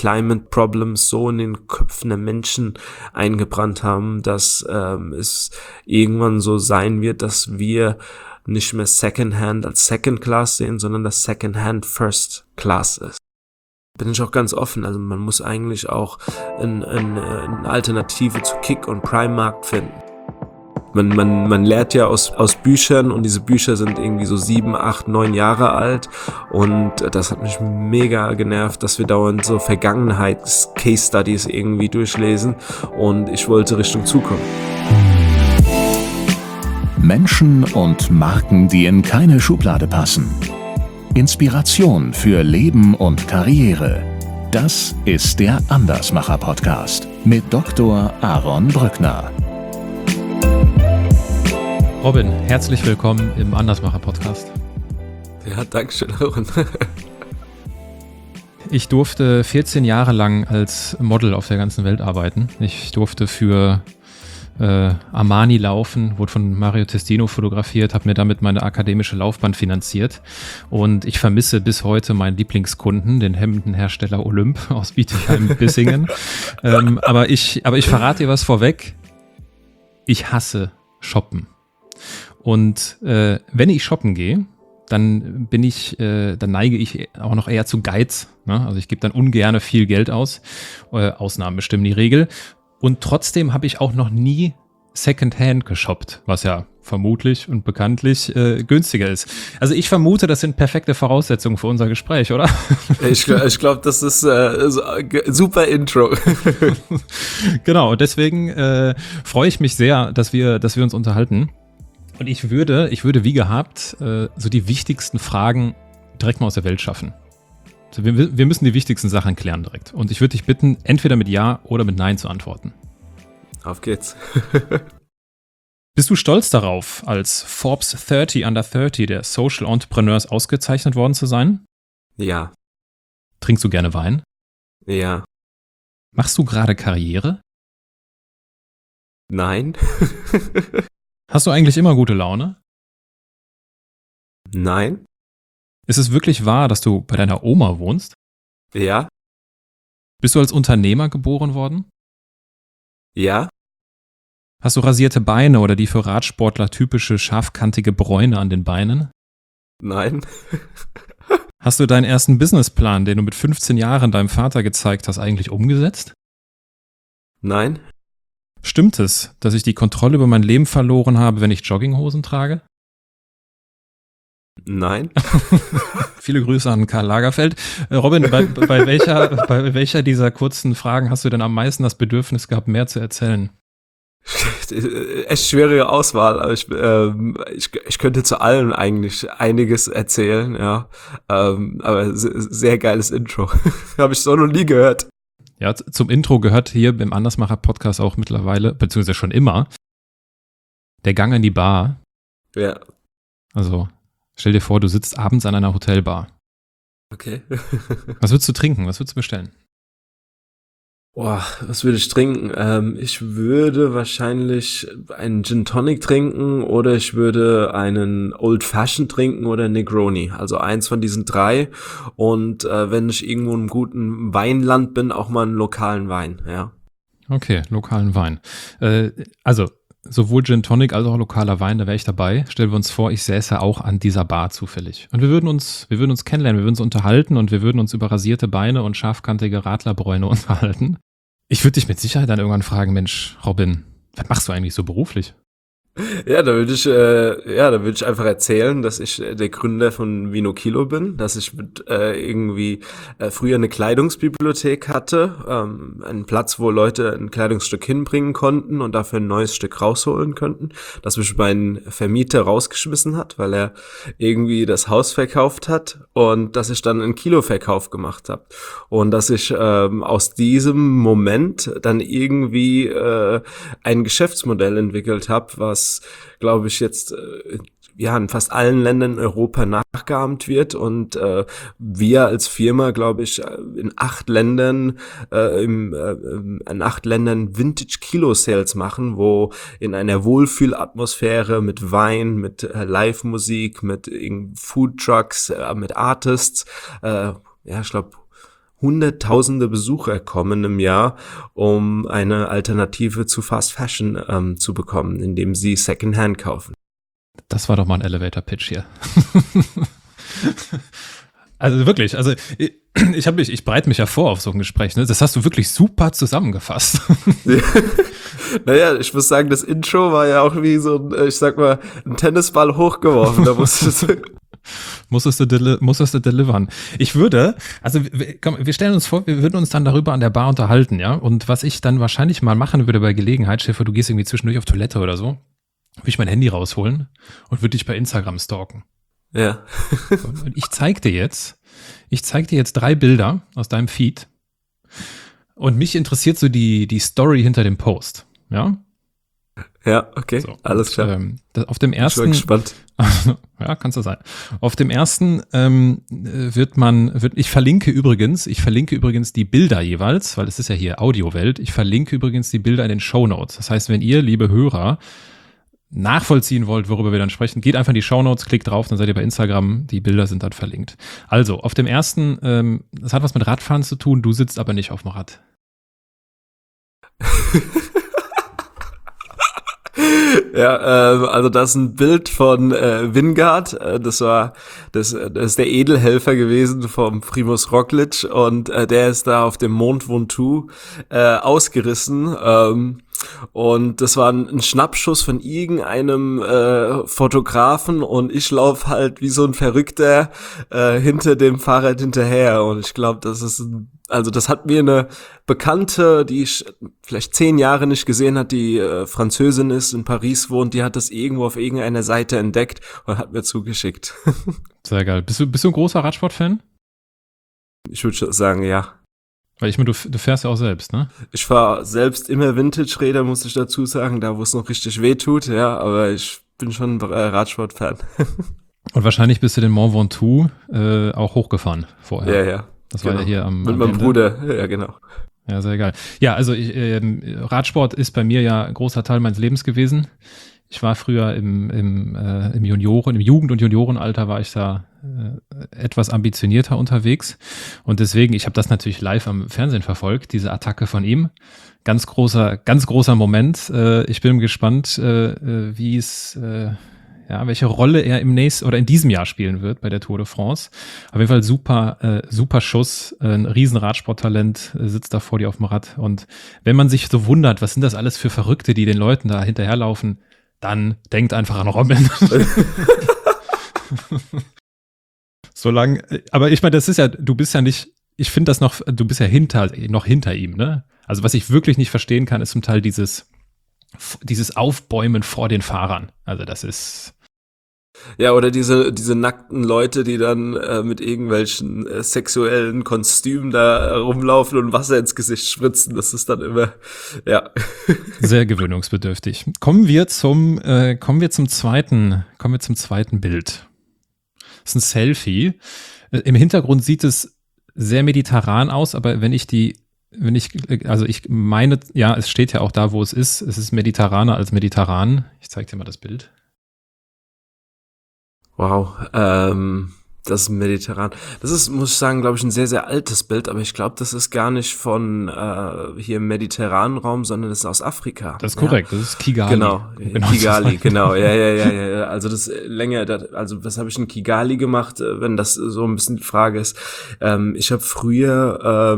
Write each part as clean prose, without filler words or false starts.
Climate Problems so in den Köpfen der Menschen eingebrannt haben, dass es irgendwann so sein wird, dass wir nicht mehr Secondhand als Second Class sehen, sondern dass Secondhand First Class ist. Bin ich auch ganz offen, also man muss eigentlich auch eine Alternative zu Kick- und Prime-Markt finden. Man lernt ja aus Büchern und diese Bücher sind irgendwie so 7, 8, 9 Jahre alt und das hat mich mega genervt, dass wir dauernd so Vergangenheits-Case-Studies irgendwie durchlesen und ich wollte Richtung Zukunft. Menschen und Marken, die in keine Schublade passen. Inspiration für Leben und Karriere. Das ist der Andersmacher-Podcast mit Dr. Aaron Brückner. Robin, herzlich willkommen im Andersmacher-Podcast. Ja, danke schön, Aaron. Ich durfte 14 Jahre lang als Model auf der ganzen Welt arbeiten. Ich durfte für Armani laufen, wurde von Mario Testino fotografiert, habe mir damit meine akademische Laufbahn finanziert und ich vermisse bis heute meinen Lieblingskunden, den Hemdenhersteller Olymp aus Bietigheim-Bissingen. aber ich verrate dir was vorweg, ich hasse Shoppen und wenn ich shoppen gehe, dann neige ich auch noch eher zu Geiz, ne? Also ich gebe dann ungerne viel Geld aus, Ausnahmen bestimmen die Regel. Und trotzdem habe ich auch noch nie Secondhand geshoppt, was ja vermutlich und bekanntlich günstiger ist. Also ich vermute, das sind perfekte Voraussetzungen für unser Gespräch, oder? Ich glaube, das ist super Intro. Genau, und deswegen freue ich mich sehr, dass wir uns unterhalten. Und ich würde wie gehabt so die wichtigsten Fragen direkt mal aus der Welt schaffen. Also wir müssen die wichtigsten Sachen klären direkt. Und ich würde dich bitten, entweder mit Ja oder mit Nein zu antworten. Auf geht's. Bist du stolz darauf, als Forbes 30 Under 30 der Social Entrepreneurs ausgezeichnet worden zu sein? Ja. Trinkst du gerne Wein? Ja. Machst du gerade Karriere? Nein. Hast du eigentlich immer gute Laune? Nein. Ist es wirklich wahr, dass du bei deiner Oma wohnst? Ja. Bist du als Unternehmer geboren worden? Ja. Hast du rasierte Beine oder die für Radsportler typische scharfkantige Bräune an den Beinen? Nein. Hast du deinen ersten Businessplan, den du mit 15 Jahren deinem Vater gezeigt hast, eigentlich umgesetzt? Nein. Stimmt es, dass ich die Kontrolle über mein Leben verloren habe, wenn ich Jogginghosen trage? Nein. Viele Grüße an Karl Lagerfeld. Robin, bei welcher dieser kurzen Fragen hast du denn am meisten das Bedürfnis gehabt, mehr zu erzählen? Echt schwierige Auswahl, aber ich könnte zu allen eigentlich einiges erzählen, ja. Aber sehr geiles Intro. Habe ich so noch nie gehört. Ja, zum Intro gehört hier beim Andersmacher-Podcast auch mittlerweile, beziehungsweise schon immer, der Gang in die Bar. Ja. Also, stell dir vor, du sitzt abends an einer Hotelbar. Okay. Was würdest du trinken? Was würdest du bestellen? Boah, was würde ich trinken? Ich würde wahrscheinlich einen Gin Tonic trinken oder ich würde einen Old Fashioned trinken oder Negroni. Also eins von diesen drei. Und wenn ich irgendwo in einem guten Weinland bin, auch mal einen lokalen Wein, ja. Okay, lokalen Wein. Also sowohl Gin Tonic als auch lokaler Wein, da wäre ich dabei. Stellen wir uns vor, ich säße auch an dieser Bar zufällig. Und wir würden uns kennenlernen, wir würden uns unterhalten und wir würden uns über rasierte Beine und scharfkantige Radlerbräune unterhalten. Ich würde dich mit Sicherheit dann irgendwann fragen, Mensch, Robin, was machst du eigentlich so beruflich? Ja, da würde ich einfach erzählen, dass ich der Gründer von Vino Kilo bin, dass ich früher eine Kleidungsbibliothek hatte, einen Platz, wo Leute ein Kleidungsstück hinbringen konnten und dafür ein neues Stück rausholen könnten, dass mich mein Vermieter rausgeschmissen hat, weil er irgendwie das Haus verkauft hat und dass ich dann einen Kiloverkauf gemacht habe und dass ich aus diesem Moment dann irgendwie ein Geschäftsmodell entwickelt habe, was glaube ich jetzt in fast allen Ländern in Europa nachgeahmt wird und wir als Firma, glaube ich, in 8 Ländern Vintage Kilo Sales machen, wo in einer Wohlfühlatmosphäre mit Wein, mit Live-Musik, mit Food Trucks, mit Artists, ich glaube hunderttausende Besucher kommen im Jahr, um eine Alternative zu Fast Fashion zu bekommen, indem sie Secondhand kaufen. Das war doch mal ein Elevator-Pitch hier. Also wirklich, also ich bereite mich ja vor auf so ein Gespräch, ne? Das hast du wirklich super zusammengefasst. Naja, ich muss sagen, das Intro war ja auch wie so ein, ich sag mal, ein Tennisball hochgeworfen. Da musstest du delivern. Also komm, wir stellen uns vor, wir würden uns dann darüber an der Bar unterhalten, ja? Und was ich dann wahrscheinlich mal machen würde bei Gelegenheit, Schiffer, du gehst irgendwie zwischendurch auf Toilette oder so, würde ich mein Handy rausholen und würde dich bei Instagram stalken. Ja. Und ich zeig dir jetzt 3 Bilder aus deinem Feed und mich interessiert so die Story hinter dem Post, ja? Ja, okay, So, alles klar. Auf dem ersten, Ich bin gespannt. ja, kannst du sein. Auf dem ersten ich verlinke übrigens die Bilder jeweils, weil es ist ja hier Audiowelt. Ich verlinke übrigens die Bilder in den Shownotes. Das heißt, wenn ihr, liebe Hörer, nachvollziehen wollt, worüber wir dann sprechen, geht einfach in die Shownotes, klickt drauf, dann seid ihr bei Instagram, die Bilder sind dann verlinkt. Also, auf dem ersten, das hat was mit Radfahren zu tun, du sitzt aber nicht auf dem Rad. Ja, also das ist ein Bild von Vingard, das ist der Edelhelfer gewesen vom Primus Roglic und der ist da auf dem Mont Ventoux ausgerissen und das war ein Schnappschuss von irgendeinem Fotografen und ich laufe halt wie so ein Verrückter hinter dem Fahrrad hinterher und ich glaube, das hat mir eine Bekannte, die ich vielleicht 10 Jahre nicht gesehen hat, die Französin ist, in Paris wohnt, die hat das irgendwo auf irgendeiner Seite entdeckt und hat mir zugeschickt. Sehr geil. Bist du ein großer Radsport-Fan? Ich würde sagen, ja. Weil ich meine, du fährst ja auch selbst, ne? Ich fahre selbst immer Vintage-Räder, muss ich dazu sagen, da wo es noch richtig weh tut, ja, aber ich bin schon ein Radsport-Fan. Und wahrscheinlich bist du den Mont Ventoux auch hochgefahren vorher. Ja. Das war ja hier mit meinem Bruder, ja genau. Ja, sehr geil. Ja, also Radsport ist bei mir ja ein großer Teil meines Lebens gewesen. Ich war früher im Jugend- und Juniorenalter war ich da etwas ambitionierter unterwegs. Und deswegen, ich habe das natürlich live am Fernsehen verfolgt, diese Attacke von ihm. Ganz großer Moment. Ich bin gespannt, welche Rolle er in diesem Jahr spielen wird bei der Tour de France. Auf jeden Fall super Schuss, ein riesen Radsporttalent, sitzt da vor dir auf dem Rad. Und wenn man sich so wundert, was sind das alles für Verrückte, die den Leuten da hinterherlaufen, dann denkt einfach an Robin. Aber ich meine, du bist ja nicht, ich finde das noch, du bist ja noch hinter ihm, ne? Also was ich wirklich nicht verstehen kann, ist zum Teil dieses Aufbäumen vor den Fahrern. Also das ist... Ja, oder diese nackten Leute, die dann mit irgendwelchen sexuellen Kostümen da rumlaufen und Wasser ins Gesicht spritzen. Das ist dann immer, ja. Sehr gewöhnungsbedürftig. Kommen wir zum zweiten Bild. Das ist ein Selfie. Im Hintergrund sieht es sehr mediterran aus, aber ich meine, ja, es steht ja auch da, wo es ist mediterraner als mediterran. Ich zeige dir mal das Bild. Wow, das ist mediterran. Das ist, muss ich sagen, glaube ich, ein sehr, sehr altes Bild, aber ich glaube, das ist gar nicht von hier im mediterranen Raum, sondern das ist aus Afrika. Das ist korrekt, ja. Das ist Kigali. Genau Kigali, genau, ja. Also das länger, was habe ich in Kigali gemacht, wenn das so ein bisschen die Frage ist. Ich habe früher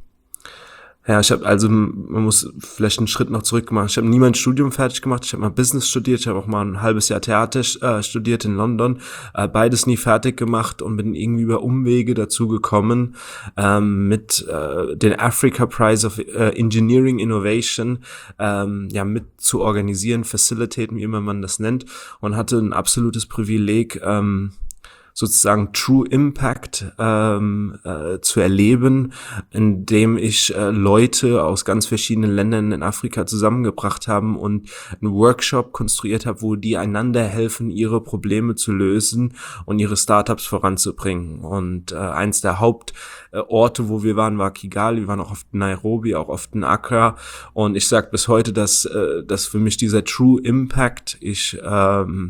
man muss vielleicht einen Schritt noch zurück machen. Ich habe nie mein Studium fertig gemacht. Ich habe mal Business studiert. Ich habe auch mal ein halbes Jahr Theater studiert in London. Beides nie fertig gemacht und bin irgendwie über Umwege dazu gekommen, mit den Africa Prize of Engineering Innovation mit zu organisieren, facilitaten, wie immer man das nennt, und hatte ein absolutes Privileg, sozusagen True Impact zu erleben, indem ich Leute aus ganz verschiedenen Ländern in Afrika zusammengebracht haben und einen Workshop konstruiert habe, wo die einander helfen, ihre Probleme zu lösen und ihre Startups voranzubringen. Und eins der Hauptorte, wo wir waren, war Kigali. Wir waren auch oft in Nairobi, auch oft in Accra. Und ich sage bis heute, dass für mich dieser True Impact, ich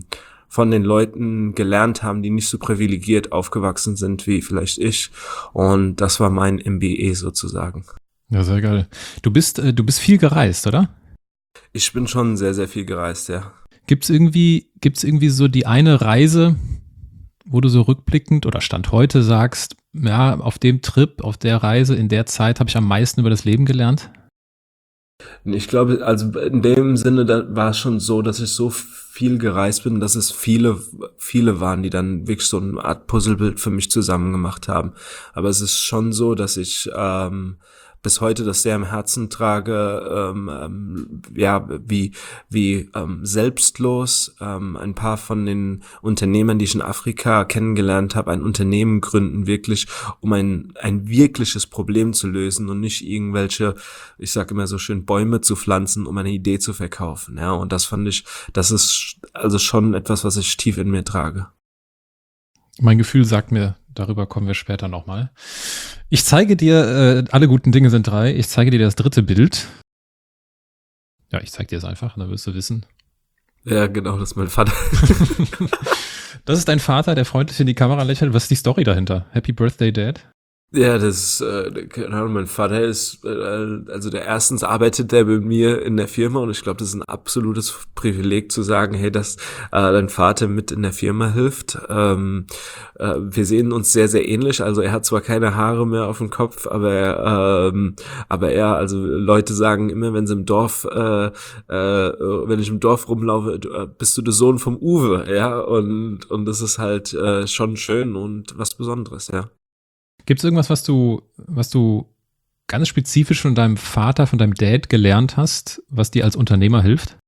von den Leuten gelernt haben, die nicht so privilegiert aufgewachsen sind wie vielleicht ich. Und das war mein MBA sozusagen. Ja, sehr geil. Du bist viel gereist, oder? Ich bin schon sehr, sehr viel gereist, ja. Gibt's irgendwie so die eine Reise, wo du so rückblickend oder Stand heute sagst, ja, auf dem Trip, auf der Reise, in der Zeit habe ich am meisten über das Leben gelernt? Ich glaube, also in dem Sinne, da war es schon so, dass ich so viel gereist bin, dass es viele waren, die dann wirklich so eine Art Puzzlebild für mich zusammen gemacht haben. Aber es ist schon so, dass ich bis heute das sehr im Herzen trage, ja, wie selbstlos ein paar von den Unternehmern, die ich in Afrika kennengelernt habe, ein Unternehmen gründen, wirklich, um ein wirkliches Problem zu lösen und nicht irgendwelche, ich sage immer so schön, Bäume zu pflanzen, um eine Idee zu verkaufen. Ja, und das fand ich, das ist also schon etwas, was ich tief in mir trage. Mein Gefühl sagt mir, darüber kommen wir später nochmal. Ich zeige dir, alle guten Dinge sind 3. Ich zeige dir das 3. Bild. Ja, ich zeige dir es einfach, dann wirst du wissen. Ja, genau, das ist mein Vater. Das ist dein Vater, der freundlich in die Kamera lächelt. Was ist die Story dahinter? Happy Birthday, Dad? Ja, das ist, keine Ahnung, mein Vater ist, also erstens arbeitet der bei mir in der Firma und ich glaube, das ist ein absolutes Privileg zu sagen, hey, dass dein Vater mit in der Firma hilft. Wir sehen uns sehr, sehr ähnlich, also er hat zwar keine Haare mehr auf dem Kopf, aber er, also Leute sagen immer, wenn sie im Dorf, wenn ich im Dorf rumlaufe, bist du der Sohn vom Uwe, ja, und das ist halt schon schön und was Besonderes, ja. Gibt es irgendwas, was du ganz spezifisch von deinem Vater, von deinem Dad gelernt hast, was dir als Unternehmer hilft?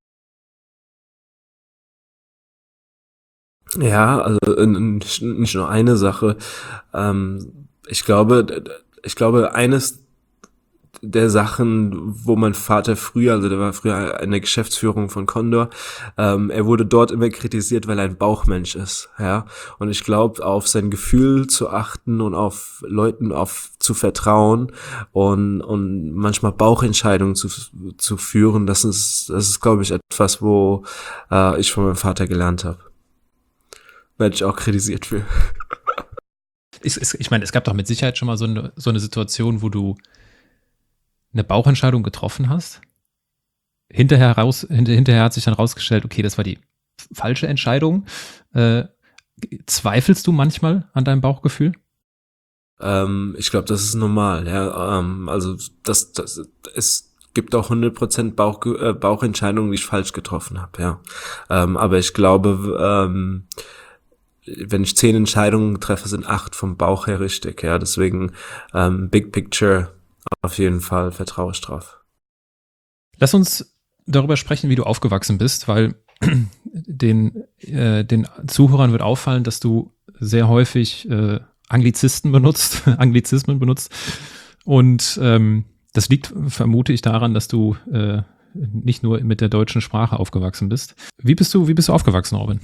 Ja, also nicht nur eine Sache. Ich glaube, eines der Sachen, wo mein Vater früher, also der war früher in der Geschäftsführung von Condor, er wurde dort immer kritisiert, weil er ein Bauchmensch ist, ja. Und ich glaube, auf sein Gefühl zu achten und auf Leuten zu vertrauen und manchmal Bauchentscheidungen zu führen, das ist, glaube ich, etwas, wo ich von meinem Vater gelernt habe. Werde ich auch kritisiert für. Ich meine, es gab doch mit Sicherheit schon mal so eine Situation, wo du eine Bauchentscheidung getroffen hast. Hinterher hat sich dann rausgestellt, okay, das war die falsche Entscheidung. Zweifelst du manchmal an deinem Bauchgefühl? Ich glaube, das ist normal, ja. Also es gibt auch 100% Bauchentscheidungen, die ich falsch getroffen habe, ja. Aber ich glaube, wenn ich 10 Entscheidungen treffe, sind 8 vom Bauch her richtig, ja. Deswegen Big Picture auf jeden Fall vertraue ich drauf. Lass uns darüber sprechen, wie du aufgewachsen bist, weil den Zuhörern wird auffallen, dass du sehr häufig Anglizismen benutzt. Und das liegt, vermute ich, daran, dass du nicht nur mit der deutschen Sprache aufgewachsen bist. Wie bist du aufgewachsen, Robin?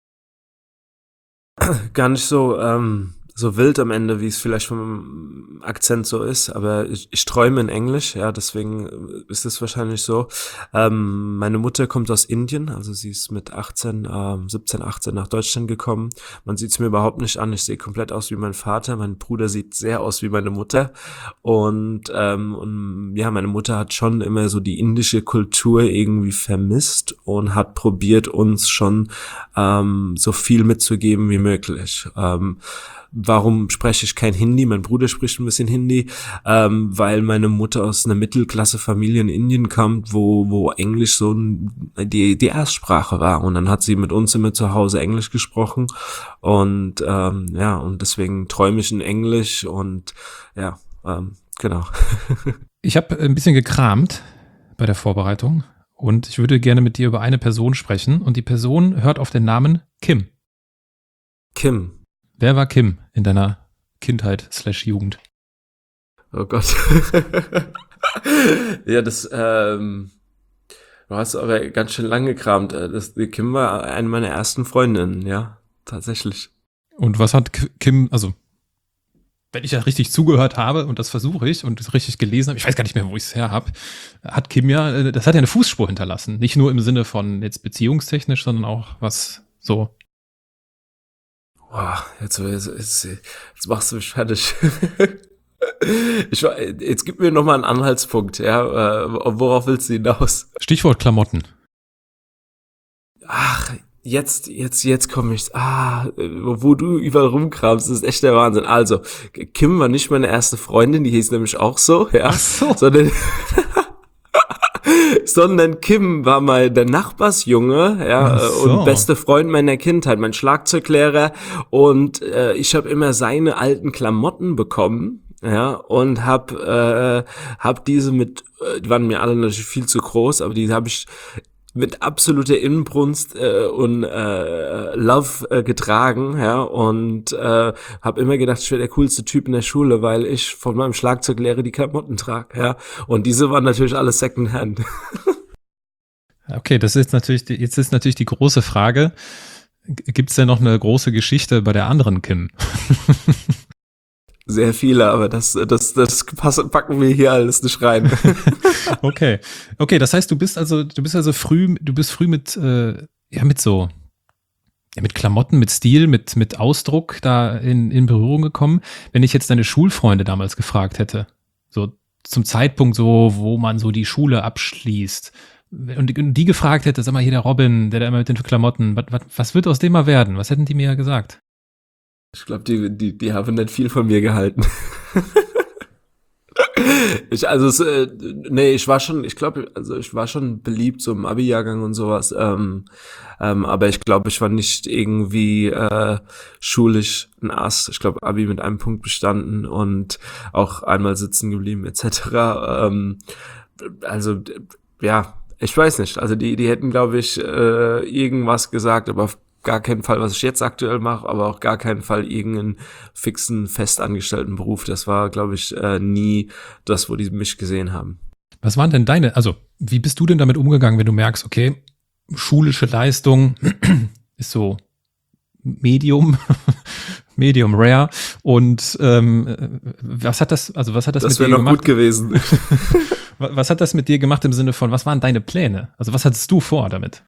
Gar nicht so wild am Ende, wie es vielleicht vom Akzent so ist, aber ich träume in Englisch, ja, deswegen ist es wahrscheinlich so. Meine Mutter kommt aus Indien, also sie ist mit 18 nach Deutschland gekommen. Man sieht es mir überhaupt nicht an, ich sehe komplett aus wie mein Vater, mein Bruder sieht sehr aus wie meine Mutter und ja, meine Mutter hat schon immer so die indische Kultur irgendwie vermisst und hat probiert, uns schon so viel mitzugeben wie möglich. Warum spreche ich kein Hindi? Mein Bruder spricht ein bisschen Hindi, weil meine Mutter aus einer Mittelklasse-Familie in Indien kommt, wo Englisch so die Erstsprache war. Und dann hat sie mit uns immer zu Hause Englisch gesprochen. Und ja, und deswegen träume ich in Englisch und ja, genau. Ich habe ein bisschen gekramt bei der Vorbereitung und ich würde gerne mit dir über eine Person sprechen. Und die Person hört auf den Namen Kim. Kim. Wer war Kim in deiner Kindheit/Jugend? Oh Gott. Ja, du hast aber ganz schön lange gekramt. Die Kim war eine meiner ersten Freundinnen, ja, tatsächlich. Und was hat Kim, also wenn ich ja richtig zugehört habe und das versuche ich und das richtig gelesen habe, ich weiß gar nicht mehr, wo ich es her habe, hat Kim das hat ja eine Fußspur hinterlassen. Nicht nur im Sinne von jetzt beziehungstechnisch, sondern auch was so Boah, jetzt machst du mich fertig. Jetzt gib mir noch mal einen Anhaltspunkt, ja. Worauf willst du hinaus? Stichwort Klamotten. Ach, jetzt komme ich. Wo du überall rumkramst, das ist echt der Wahnsinn. Also, Kim war nicht meine erste Freundin, die hieß nämlich auch so, ja. Ach so. Sondern Kim war mal der Nachbarsjunge, ja, Ach so. und beste Freund meiner Kindheit, mein Schlagzeuglehrer, und ich habe immer seine alten Klamotten bekommen, ja, und hab diese die waren mir alle natürlich viel zu groß, aber die habe ich mit absoluter Inbrunst und Love getragen, ja, und habe immer gedacht, ich wäre der coolste Typ in der Schule, weil ich von meinem Schlagzeuglehrer die Klamotten trage, ja, und diese waren natürlich alles Secondhand. Okay, das ist jetzt ist natürlich die große Frage. Gibt es denn noch eine große Geschichte bei der anderen Kim? Sehr viele, aber packen wir hier alles nicht rein. Okay. Okay, das heißt, du bist früh mit mit Klamotten, mit Stil, mit Ausdruck da in Berührung gekommen. Wenn ich jetzt deine Schulfreunde damals gefragt hätte, so zum Zeitpunkt so, wo man so die Schule abschließt, und die gefragt hätte, sag mal, hier der Robin, der da immer mit den Klamotten, was wird aus dem mal werden? Was hätten die mir ja gesagt? Ich glaube, die haben nicht viel von mir gehalten. Ich war schon beliebt, so im Abi-Jahrgang und sowas, aber ich glaube, ich war nicht irgendwie schulisch ein Ass. Ich glaube, Abi mit einem Punkt bestanden und auch einmal sitzen geblieben, etc. Ja, ich weiß nicht. Also die hätten, glaube ich, irgendwas gesagt, aber auf gar keinen Fall, was ich jetzt aktuell mache, aber auch gar keinen Fall irgendeinen fixen, festangestellten Beruf. Das war, glaube ich, nie das, wo die mich gesehen haben. Was waren denn wie bist du denn damit umgegangen, wenn du merkst, okay, schulische Leistung ist so Medium rare, und was hat das mit dir gemacht? Das wäre noch gut gewesen. Was hat das mit dir gemacht im Sinne von, was waren deine Pläne? Also was hattest du vor damit?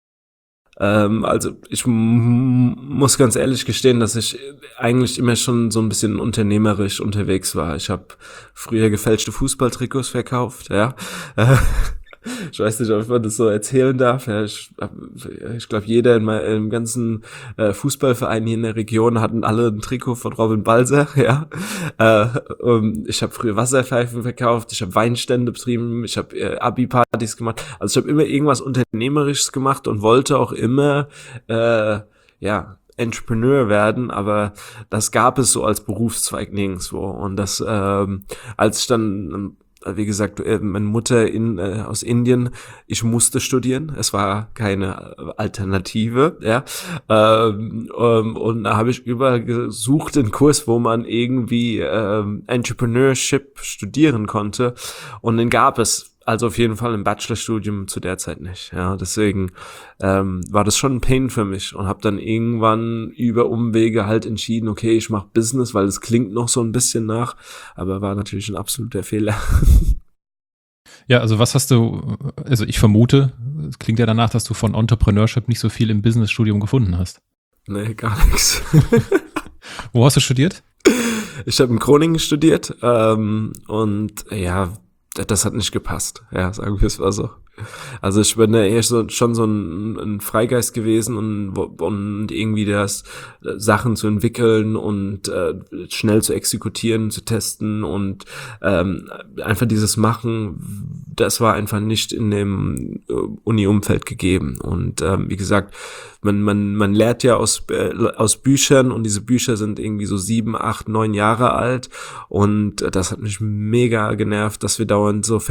Also ich muss ganz ehrlich gestehen, dass ich eigentlich immer schon so ein bisschen unternehmerisch unterwegs war. Ich habe früher gefälschte Fußballtrikots verkauft, ja. Ich weiß nicht, ob man das so erzählen darf. Ja, ich glaube, jeder im ganzen Fußballverein hier in der Region hatten alle ein Trikot von Robin Balser, ja. Ich habe früher Wasserpfeifen verkauft, ich habe Weinstände betrieben, ich habe Abi-Partys gemacht. Also ich habe immer irgendwas Unternehmerisches gemacht und wollte auch immer, Entrepreneur werden, aber das gab es so als Berufszweig nirgendwo. Und als ich dann, wie gesagt, meine Mutter aus Indien, ich musste studieren, es war keine Alternative, ja, und da habe ich überall gesucht, einen Kurs, wo man irgendwie Entrepreneurship studieren konnte, und den gab es. Also auf jeden Fall im Bachelorstudium zu der Zeit nicht. Ja, deswegen war das schon ein Pain für mich und habe dann irgendwann über Umwege halt entschieden, okay, ich mache Business, weil es klingt noch so ein bisschen nach, aber war natürlich ein absoluter Fehler. Ja, also ich vermute, es klingt ja danach, dass du von Entrepreneurship nicht so viel im Businessstudium gefunden hast. Nee, gar nichts. Wo hast du studiert? Ich habe in Groningen studiert und ja, das hat nicht gepasst. Ja, sagen wir es mal so. Also ich bin ja eher schon so ein Freigeist gewesen und irgendwie das Sachen zu entwickeln und schnell zu exekutieren, zu testen und einfach dieses Machen, das war einfach nicht in dem Uni-Umfeld gegeben. Und wie gesagt, man lernt ja aus Büchern, und diese Bücher sind irgendwie so 7, 8, 9 Jahre alt, und das hat mich mega genervt, dass wir dauernd so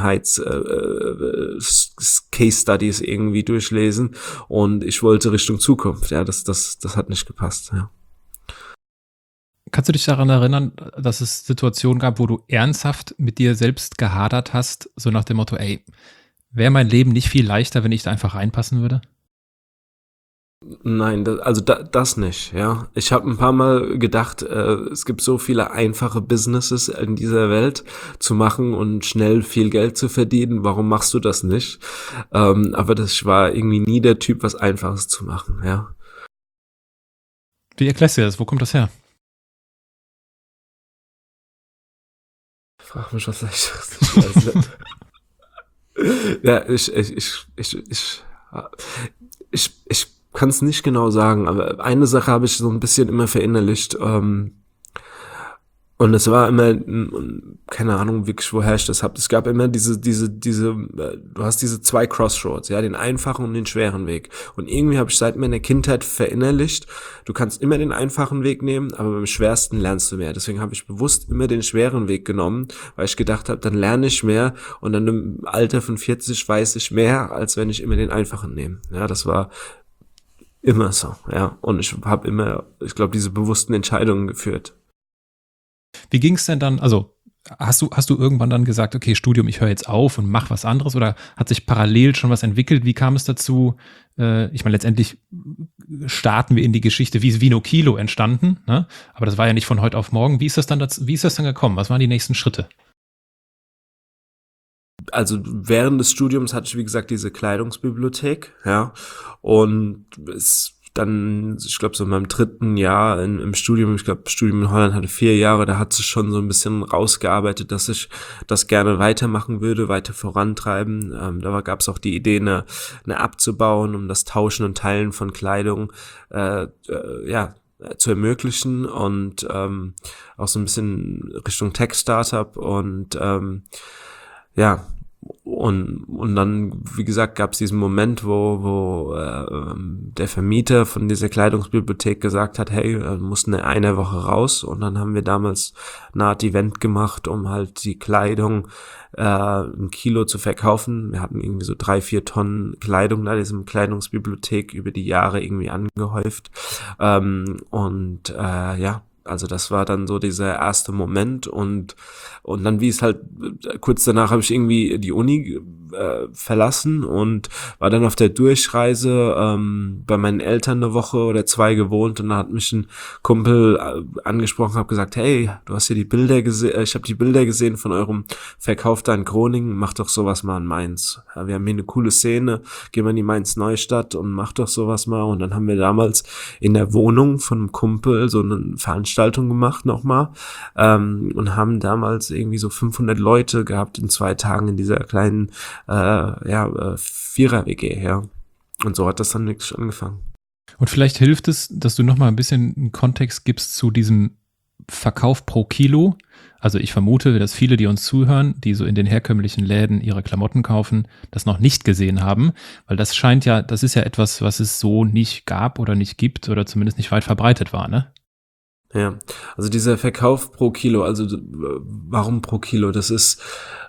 Case Studies irgendwie durchlesen, und ich wollte Richtung Zukunft. Ja, das hat nicht gepasst. Ja. Kannst du dich daran erinnern, dass es Situationen gab, wo du ernsthaft mit dir selbst gehadert hast, so nach dem Motto, ey, wäre mein Leben nicht viel leichter, wenn ich da einfach reinpassen würde? Nein, das nicht, ja. Ich habe ein paar Mal gedacht, es gibt so viele einfache Businesses in dieser Welt zu machen und schnell viel Geld zu verdienen. Warum machst du das nicht? Aber das war irgendwie nie der Typ, was Einfaches zu machen, ja. Wie erklärst du das? Wo kommt das her? Frag mich was Leichteres. Ich weiß nicht. Ja, ich kann es nicht genau sagen, aber eine Sache habe ich so ein bisschen immer verinnerlicht. Und es war immer, keine Ahnung wirklich, woher ich das habe. Es gab immer du hast diese zwei Crossroads, ja, den einfachen und den schweren Weg. Und irgendwie habe ich seit meiner Kindheit verinnerlicht, du kannst immer den einfachen Weg nehmen, aber beim schwersten lernst du mehr. Deswegen habe ich bewusst immer den schweren Weg genommen, weil ich gedacht habe, dann lerne ich mehr und dann im Alter von 40 weiß ich mehr, als wenn ich immer den einfachen nehme. Ja, das war immer so, ja. Und ich habe immer, ich glaube, diese bewussten Entscheidungen geführt. Wie ging es denn dann, also hast du irgendwann dann gesagt, okay, Studium, ich höre jetzt auf und mach was anderes, oder hat sich parallel schon was entwickelt? Wie kam es dazu? Ich meine, letztendlich starten wir in die Geschichte, wie ist Vino Kilo entstanden, ne? Aber das war ja nicht von heute auf morgen. Wie ist das dann gekommen? Was waren die nächsten Schritte? Also während des Studiums hatte ich, wie gesagt, diese Kleidungsbibliothek, ja, und ich glaube, so in meinem dritten Jahr im Studium, ich glaube, Studium in Holland hatte 4 Jahre, da hat sich schon so ein bisschen rausgearbeitet, dass ich das gerne weitermachen würde, weiter vorantreiben. Gab es auch die Idee, eine App zu bauen, um das Tauschen und Teilen von Kleidung, zu ermöglichen, und auch so ein bisschen Richtung Tech-Startup, und und dann, wie gesagt, gab es diesen Moment, wo der Vermieter von dieser Kleidungsbibliothek gesagt hat, hey, du musst eine Woche raus. Und dann haben wir damals eine Art Event gemacht, um halt die Kleidung 1 Kilo zu verkaufen. Wir hatten irgendwie so 3-4 Tonnen Kleidung da, diesem Kleidungsbibliothek über die Jahre irgendwie angehäuft. Also das war dann so dieser erste Moment, und dann, wie es halt, kurz danach habe ich irgendwie die Uni verlassen und war dann auf der Durchreise bei meinen Eltern 1 Woche oder 2 gewohnt, und dann hat mich ein Kumpel angesprochen, habe gesagt, hey, du hast hier die Bilder gesehen, ich habe die Bilder gesehen von eurem Verkauf da in Groningen, mach doch sowas mal in Mainz. Ja, wir haben hier eine coole Szene, geh mal in die Mainz-Neustadt und mach doch sowas mal. Und dann haben wir damals in der Wohnung von einem Kumpel so eine Veranstaltung gemacht nochmal, und haben damals irgendwie so 500 Leute gehabt in 2 Tagen in dieser kleinen Vierer-WG, ja. Und so hat das dann wirklich angefangen. Und vielleicht hilft es, dass du noch mal ein bisschen einen Kontext gibst zu diesem Verkauf pro Kilo. Also ich vermute, dass viele, die uns zuhören, die so in den herkömmlichen Läden ihre Klamotten kaufen, das noch nicht gesehen haben, weil das ist ja etwas, was es so nicht gab oder nicht gibt oder zumindest nicht weit verbreitet war, ne? Ja, also dieser Verkauf pro Kilo, also warum pro Kilo? Das ist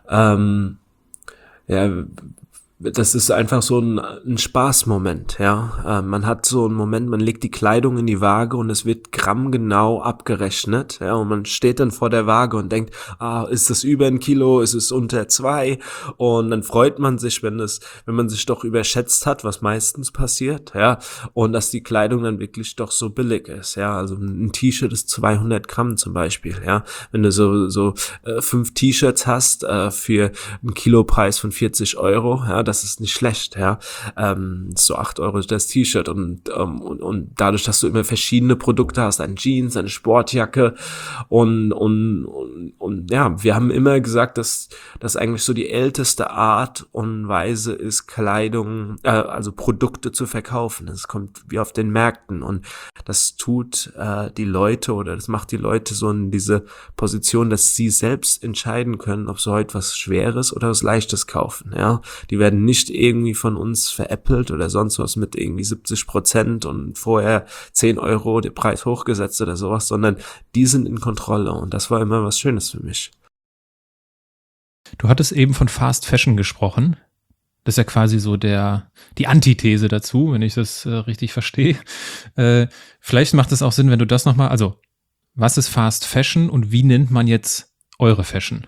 das ist einfach so ein Spaßmoment, ja. Man hat so einen Moment, man legt die Kleidung in die Waage und es wird grammgenau abgerechnet, ja. Und man steht dann vor der Waage und denkt, ist das über 1 Kilo, ist es unter 2? Und dann freut man sich, wenn man sich doch überschätzt hat, was meistens passiert, ja. Und dass die Kleidung dann wirklich doch so billig ist, ja. Also ein T-Shirt ist 200 Gramm zum Beispiel, ja. Wenn du so 5 T-Shirts hast für einen Kilopreis von 40 €, ja, das ist nicht schlecht, ja. So 8 € das T-Shirt, und dadurch, dass du immer verschiedene Produkte hast, eine Jeans, eine Sportjacke, und ja, wir haben immer gesagt, dass das eigentlich so die älteste Art und Weise ist, Kleidung, also Produkte zu verkaufen. Es kommt wie auf den Märkten, und das tut die Leute, oder das macht die Leute so in diese Position, dass sie selbst entscheiden können, ob sie heute was Schweres oder was Leichtes kaufen, ja. Die werden nicht irgendwie von uns veräppelt oder sonst was mit irgendwie 70% und vorher 10 € der Preis hochgesetzt oder sowas, sondern die sind in Kontrolle, und das war immer was Schönes für mich. Du hattest eben von Fast Fashion gesprochen. Das ist ja quasi so die Antithese dazu, wenn ich das richtig verstehe. Vielleicht macht es auch Sinn, wenn du das nochmal, also was ist Fast Fashion und wie nennt man jetzt eure Fashion?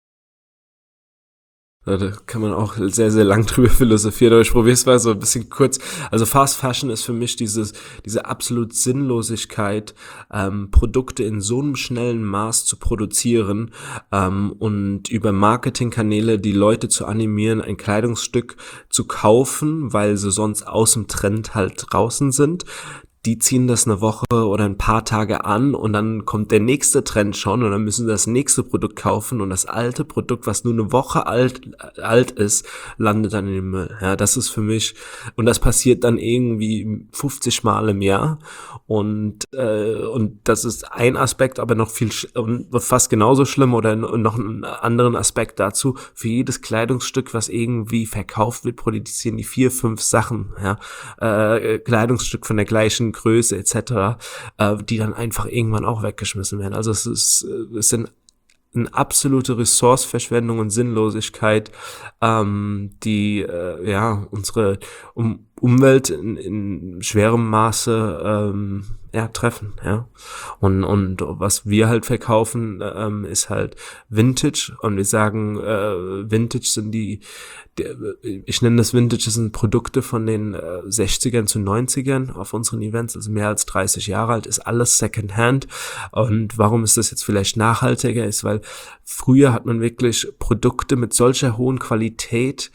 Da kann man auch sehr, sehr lang drüber philosophieren, aber ich probiere es mal so ein bisschen kurz. Also Fast Fashion ist für mich diese absolut Sinnlosigkeit, Produkte in so einem schnellen Maß zu produzieren, und über Marketingkanäle die Leute zu animieren, ein Kleidungsstück zu kaufen, weil sie sonst aus dem Trend halt draußen sind. die ziehen das eine Woche oder ein paar Tage an und dann kommt der nächste Trend schon und dann müssen sie das nächste Produkt kaufen und das alte Produkt, was nur eine Woche alt ist, landet dann in den Müll. Ja, das ist für mich, und das passiert dann irgendwie 50 Mal im Jahr und das ist ein Aspekt, aber noch und fast genauso schlimm oder noch einen anderen Aspekt dazu. Für jedes Kleidungsstück, was irgendwie verkauft wird, produzieren die 4, 5 Sachen, ja, Kleidungsstück von der gleichen Größe etc., die dann einfach irgendwann auch weggeschmissen werden. Also es sind eine absolute Ressourceverschwendung und Sinnlosigkeit, die unsere Umwelt in schwerem Maße treffen, ja. Und was wir halt verkaufen, ist halt Vintage, und wir sagen, Vintage sind ich nenne das Vintage, das sind Produkte von den 60ern zu 90ern auf unseren Events, also mehr als 30 Jahre alt, ist alles Secondhand. Und warum ist das jetzt vielleicht nachhaltiger? Ist, weil früher hat man wirklich Produkte mit solcher hohen Qualität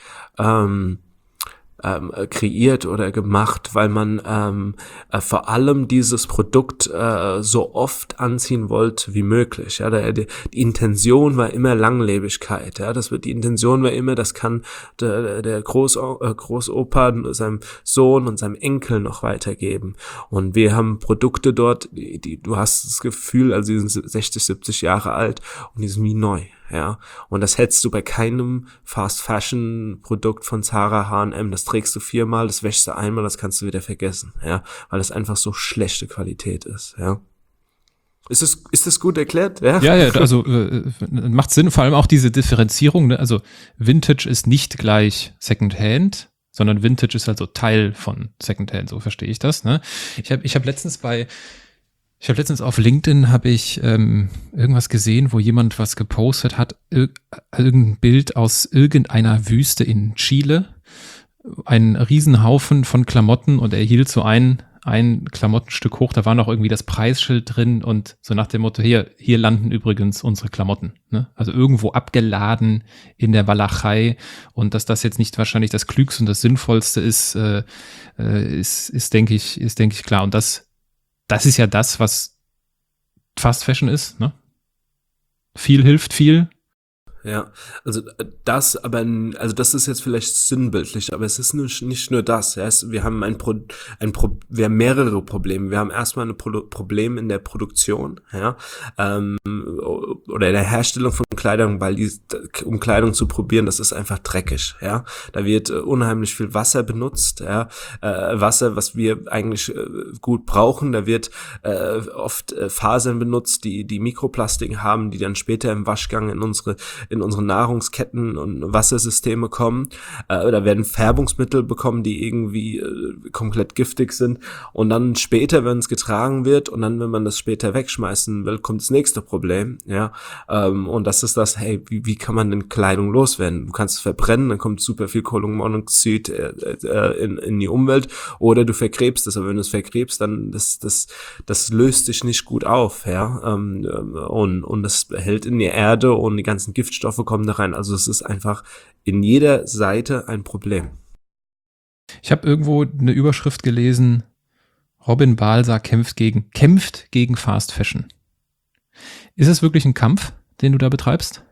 kreiert oder gemacht, weil man vor allem dieses Produkt so oft anziehen wollte wie möglich. Ja, die Intention war immer Langlebigkeit. Ja, die Intention war immer, das kann der Großopa seinem Sohn und seinem Enkel noch weitergeben. Und wir haben Produkte dort, du hast das Gefühl, also die sind 60, 70 Jahre alt und die sind wie neu. Ja, und das hättest du bei keinem Fast-Fashion-Produkt von Zara, H&M. Das trägst du 4-mal, das wäschst du einmal, das kannst du wieder vergessen, ja, weil das einfach so schlechte Qualität ist, ja. Ist das gut erklärt? Ja, also macht Sinn, vor allem auch diese Differenzierung, ne? Also Vintage ist nicht gleich Secondhand, sondern Vintage ist also Teil von Secondhand, so verstehe ich das, ne? Ich hab letztens auf LinkedIn irgendwas gesehen, wo jemand was gepostet hat, irgendein Bild aus irgendeiner Wüste in Chile, ein Riesenhaufen von Klamotten, und er hielt so ein Klamottenstück hoch, da war noch irgendwie das Preisschild drin und so nach dem Motto, hier landen übrigens unsere Klamotten, ne? Also irgendwo abgeladen in der Walachei, und dass das jetzt nicht wahrscheinlich das Klügste und das Sinnvollste ist, denke ich klar. Und das ist ja das, was Fast Fashion ist, ne? Viel hilft viel. Ja, also das ist jetzt vielleicht sinnbildlich, aber es ist nicht nur das. Ja, wir haben wir haben mehrere Probleme. Wir haben erstmal ein Problem in der Produktion, ja, oder in der Herstellung von Kleidung, weil um Kleidung zu probieren, das ist einfach dreckig, ja. Da wird unheimlich viel Wasser benutzt, ja, Wasser, was wir eigentlich gut brauchen. Da wird oft Fasern benutzt, die Mikroplastik haben, die dann später im Waschgang in unsere Nahrungsketten und Wassersysteme kommen, oder werden Färbungsmittel bekommen, die irgendwie komplett giftig sind, und dann später, wenn es getragen wird und dann, wenn man das später wegschmeißen will, kommt das nächste Problem, ja, und das ist das, hey, wie kann man denn Kleidung loswerden? Du kannst es verbrennen, dann kommt super viel Kohlenmonoxid in die Umwelt, oder du vergräbst es, aber wenn du es vergräbst, dann das löst sich nicht gut auf, ja, und das hält in die Erde und die ganzen Giftstoffe kommen da rein. Also es ist einfach in jeder Seite ein Problem. Ich habe irgendwo eine Überschrift gelesen, Robin Balser kämpft gegen Fast Fashion. Ist es wirklich ein Kampf, den du da betreibst?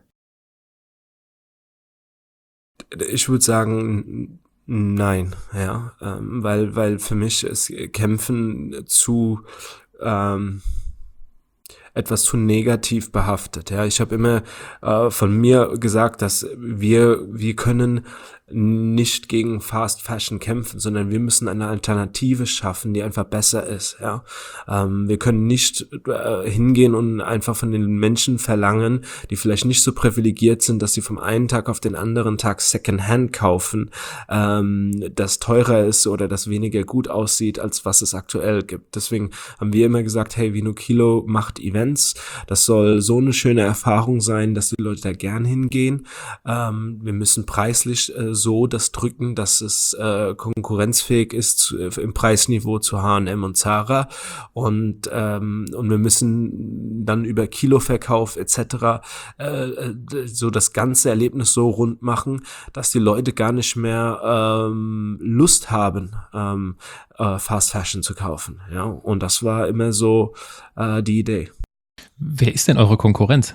Ich würde sagen, nein, ja, weil für mich ist Kämpfen etwas zu negativ behaftet. Ja, ich habe immer von mir gesagt, dass wir können nicht gegen Fast Fashion kämpfen, sondern wir müssen eine Alternative schaffen, die einfach besser ist. Ja, wir können nicht hingehen und einfach von den Menschen verlangen, die vielleicht nicht so privilegiert sind, dass sie vom einen Tag auf den anderen Tag Secondhand kaufen, das teurer ist oder das weniger gut aussieht, als was es aktuell gibt. Deswegen haben wir immer gesagt, hey, Vinokilo macht Events. Das soll so eine schöne Erfahrung sein, dass die Leute da gern hingehen. Wir müssen preislich so das drücken, dass es konkurrenzfähig ist im Preisniveau zu H&M und Zara und wir müssen dann über Kiloverkauf etc. So das ganze Erlebnis so rund machen, dass die Leute gar nicht mehr Lust haben, Fast Fashion zu kaufen. Ja, und das war immer so die Idee. Wer ist denn eure Konkurrenz?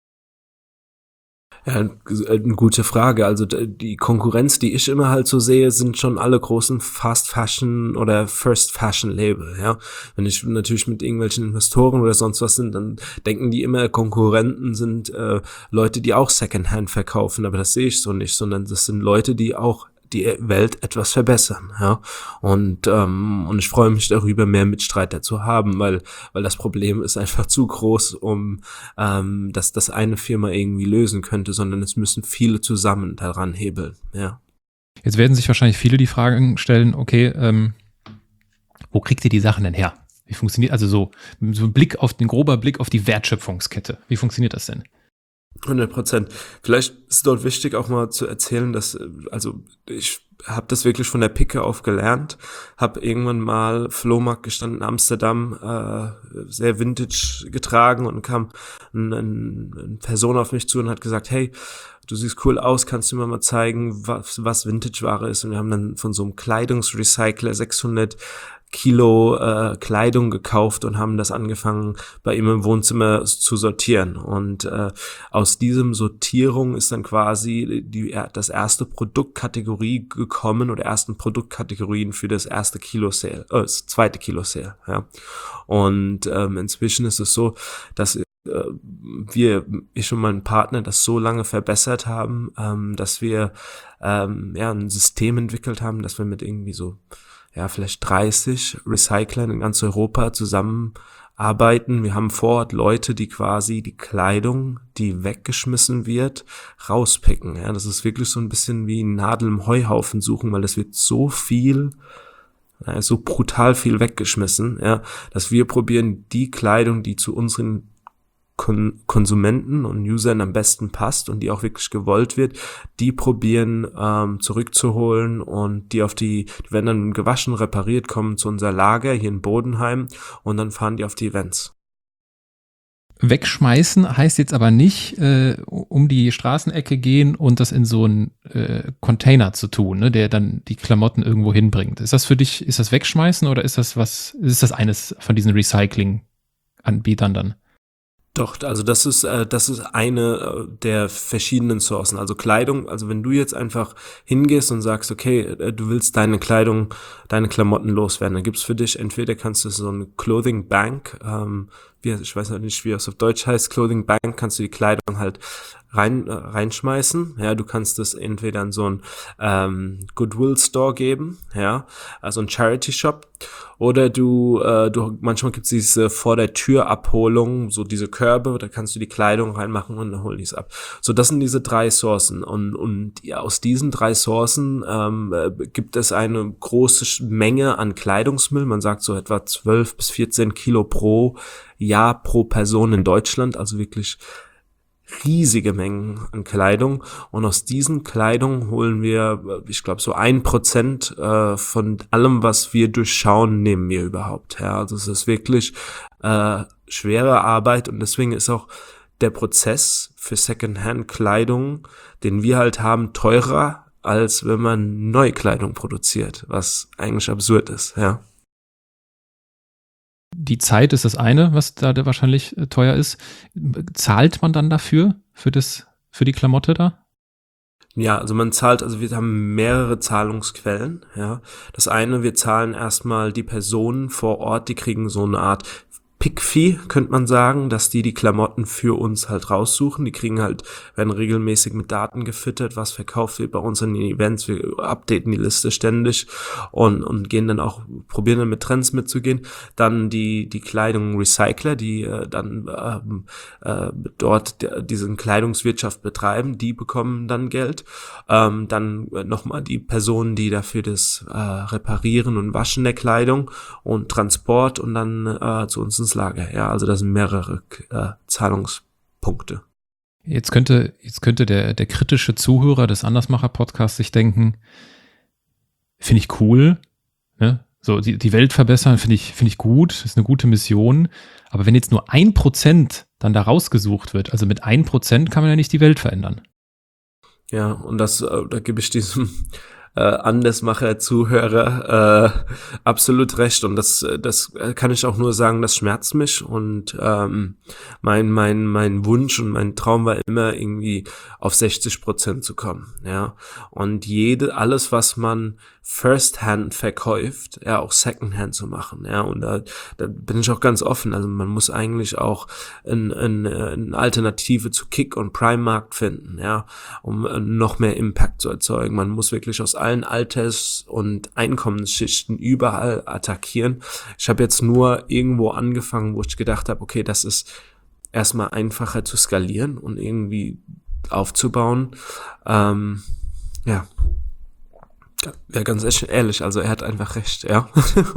Ja, eine gute Frage. Also die Konkurrenz, die ich immer halt so sehe, sind schon alle großen Fast Fashion oder First Fashion Label, ja. Wenn ich natürlich mit irgendwelchen Investoren oder sonst was sind, dann denken die immer, Konkurrenten sind Leute, die auch Secondhand verkaufen, aber das sehe ich so nicht, sondern das sind Leute, die auch die Welt etwas verbessern, ja. Und ich freue mich darüber, mehr Mitstreiter zu haben, weil das Problem ist einfach zu groß, um dass das eine Firma irgendwie lösen könnte, sondern es müssen viele zusammen daran hebeln, ja. Jetzt werden sich wahrscheinlich viele die Fragen stellen, okay, wo kriegt ihr die Sachen denn her? Wie funktioniert, also so ein grober Blick auf die Wertschöpfungskette. Wie funktioniert das denn? 100%. Vielleicht ist dort wichtig auch mal zu erzählen, dass, also ich habe das wirklich von der Picke auf gelernt, habe irgendwann mal Flohmarkt gestanden in Amsterdam, sehr Vintage getragen und kam eine Person auf mich zu und hat gesagt, hey, du siehst cool aus, kannst du mir mal zeigen, was Vintage-Ware ist? Und wir haben dann von so einem Kleidungsrecycler 600 Kilo Kleidung gekauft und haben das angefangen, bei ihm im Wohnzimmer zu sortieren. Und aus diesem Sortierung ist dann quasi das erste Produktkategorie gekommen oder ersten Produktkategorien für das erste Kilo-Sale, das zweite Kilo-Sale. Ja. Und inzwischen ist es so, dass ich und mein Partner das so lange verbessert haben, dass wir ein System entwickelt haben, dass wir mit irgendwie so vielleicht 30 Recyclern in ganz Europa zusammenarbeiten. Wir haben vor Ort Leute, die quasi die Kleidung, die weggeschmissen wird, rauspicken. Ja, das ist wirklich so ein bisschen wie Nadel im Heuhaufen suchen, weil das wird so viel, so brutal viel weggeschmissen, ja, dass wir probieren, die Kleidung, die zu unseren Konsumenten und Usern am besten passt und die auch wirklich gewollt wird, die probieren zurückzuholen und die werden dann gewaschen, repariert, kommen zu unser Lager hier in Bodenheim und dann fahren die auf die Events. Wegschmeißen heißt jetzt aber nicht um die Straßenecke gehen und das in so einen Container zu tun, ne, der dann die Klamotten irgendwo hinbringt. Ist das für dich, ist das Wegschmeißen oder ist das eines von diesen Recycling-Anbietern dann? Doch, also das ist eine der verschiedenen Sourcen. Also Kleidung, also wenn du jetzt einfach hingehst und sagst, okay, du willst deine Klamotten loswerden, dann gibt's für dich, entweder kannst du so eine Clothing Bank, ich weiß noch nicht, wie es auf Deutsch heißt, Clothing Bank, kannst du die Kleidung halt reinschmeißen. Ja, du kannst das entweder an so einen Goodwill Store geben, ja, also ein Charity Shop, oder du manchmal gibt's diese vor der Tür Abholung, so diese Körbe, da kannst du die Kleidung reinmachen und dann holen die es ab. So, das sind diese 3 Sourcen und ja, aus diesen 3 Sourcen gibt es eine große Menge an Kleidungsmüll. Man sagt so etwa 12 bis 14 Kilo pro Jahr pro Person in Deutschland, also wirklich riesige Mengen an Kleidung und aus diesen Kleidung holen wir, ich glaube, so 1% von allem, was wir durchschauen, nehmen wir überhaupt. Ja, also es ist wirklich schwere Arbeit und deswegen ist auch der Prozess für Secondhand-Kleidung, den wir halt haben, teurer, als wenn man neue Kleidung produziert, was eigentlich absurd ist, ja. Die Zeit ist das eine, was da wahrscheinlich teuer ist. Zahlt man dann dafür, für die Klamotte da? Ja, also man zahlt, also wir haben mehrere Zahlungsquellen, ja. Das eine, wir zahlen erstmal die Personen vor Ort, die kriegen so eine Art Pick-Fee, könnte man sagen, dass die Klamotten für uns halt raussuchen. Die werden regelmäßig mit Daten gefüttert, was verkauft wird bei uns in den Events. Wir updaten die Liste ständig und gehen dann auch, probieren dann mit Trends mitzugehen. Dann die Kleidung Recycler, die dann dort diese Kleidungswirtschaft betreiben, die bekommen dann Geld. Dann nochmal die Personen, die dafür das Reparieren und Waschen der Kleidung und Transport und dann zu uns ins Lager. Ja, also das sind mehrere Zahlungspunkte. Jetzt könnte der kritische Zuhörer des Andersmacher-Podcasts sich denken, finde ich cool, ne? So, die Welt verbessern finde ich gut, ist eine gute Mission. Aber wenn jetzt nur 1% dann da rausgesucht wird, also mit 1% kann man ja nicht die Welt verändern. Ja, und da gebe ich diesem Andersmacher-Zuhörer absolut recht. Und das kann ich auch nur sagen, das schmerzt mich. Und mein Wunsch und mein Traum war immer irgendwie auf 60% zu kommen. Ja, und alles, was man First-Hand verkauft, ja, auch Second-Hand zu machen. Ja, und da bin ich auch ganz offen. Also man muss eigentlich auch eine Alternative zu Kick- und Prime-Markt finden, ja, um noch mehr Impact zu erzeugen. Man muss wirklich aus allen Alters- und Einkommensschichten überall attackieren. Ich habe jetzt nur irgendwo angefangen, wo ich gedacht habe, okay, das ist erstmal einfacher zu skalieren und irgendwie aufzubauen. Ja, ganz ehrlich, also er hat einfach recht, ja.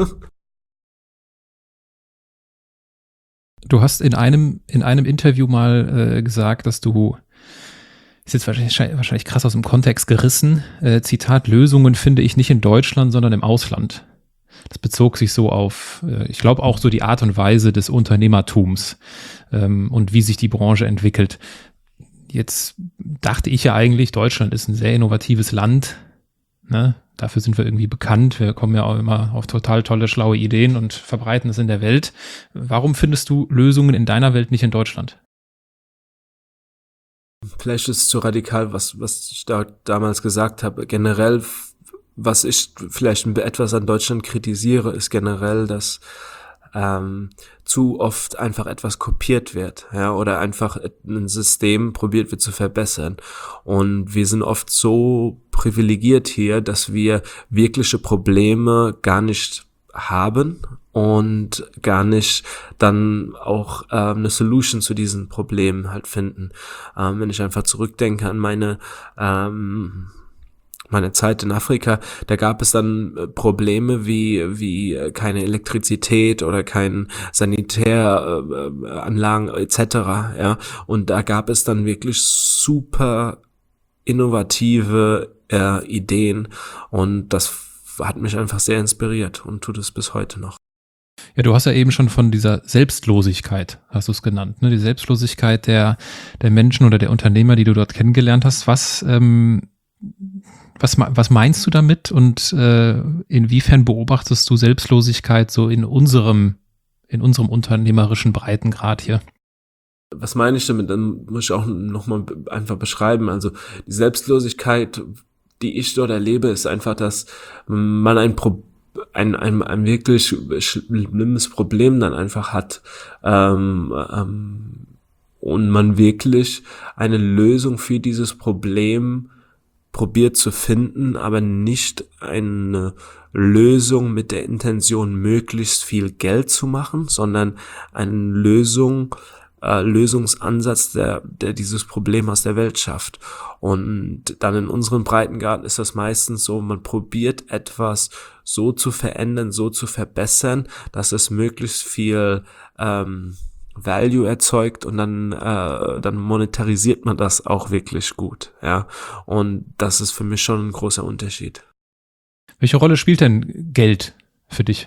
Du hast in einem Interview mal gesagt, dass du, ist jetzt wahrscheinlich krass aus dem Kontext gerissen, Zitat, Lösungen finde ich nicht in Deutschland, sondern im Ausland. Das bezog sich so auf, ich glaube auch so die Art und Weise des Unternehmertums und wie sich die Branche entwickelt. Jetzt dachte ich ja eigentlich, Deutschland ist ein sehr innovatives Land, ne? Dafür sind wir irgendwie bekannt. Wir kommen ja auch immer auf total tolle, schlaue Ideen und verbreiten es in der Welt. Warum findest du Lösungen in deiner Welt nicht in Deutschland? Vielleicht ist es zu radikal, was ich da damals gesagt habe. Generell, was ich vielleicht etwas an Deutschland kritisiere, ist generell, dass zu oft einfach etwas kopiert wird, ja, oder einfach ein System probiert wird zu verbessern. Und wir sind oft so privilegiert hier, dass wir wirkliche Probleme gar nicht haben und gar nicht dann auch eine Solution zu diesen Problemen halt finden. Wenn ich einfach zurückdenke an meine Zeit in Afrika, da gab es dann Probleme wie keine Elektrizität oder kein Sanitäranlagen etc. Ja, und da gab es dann wirklich super innovative Ideen und das hat mich einfach sehr inspiriert und tut es bis heute noch. Ja, du hast ja eben schon von dieser Selbstlosigkeit, hast du es genannt, ne? Die Selbstlosigkeit der Menschen oder der Unternehmer, die du dort kennengelernt hast. Was meinst du damit und inwiefern beobachtest du Selbstlosigkeit so in unserem unternehmerischen Breitengrad hier? Was meine ich damit? Dann muss ich auch nochmal einfach beschreiben. Also die Selbstlosigkeit, die ich dort erlebe, ist einfach, dass man ein wirklich schlimmes Problem dann einfach hat und man wirklich eine Lösung für dieses Problem probiert zu finden, aber nicht eine Lösung mit der Intention, möglichst viel Geld zu machen, sondern eine Lösungsansatz, der dieses Problem aus der Welt schafft. Und dann in unseren Breitengraden ist das meistens so, man probiert etwas so zu verändern, so zu verbessern, dass es möglichst viel Value erzeugt und dann monetarisiert man das auch wirklich gut, ja. Und das ist für mich schon ein großer Unterschied. Welche Rolle spielt denn Geld für dich?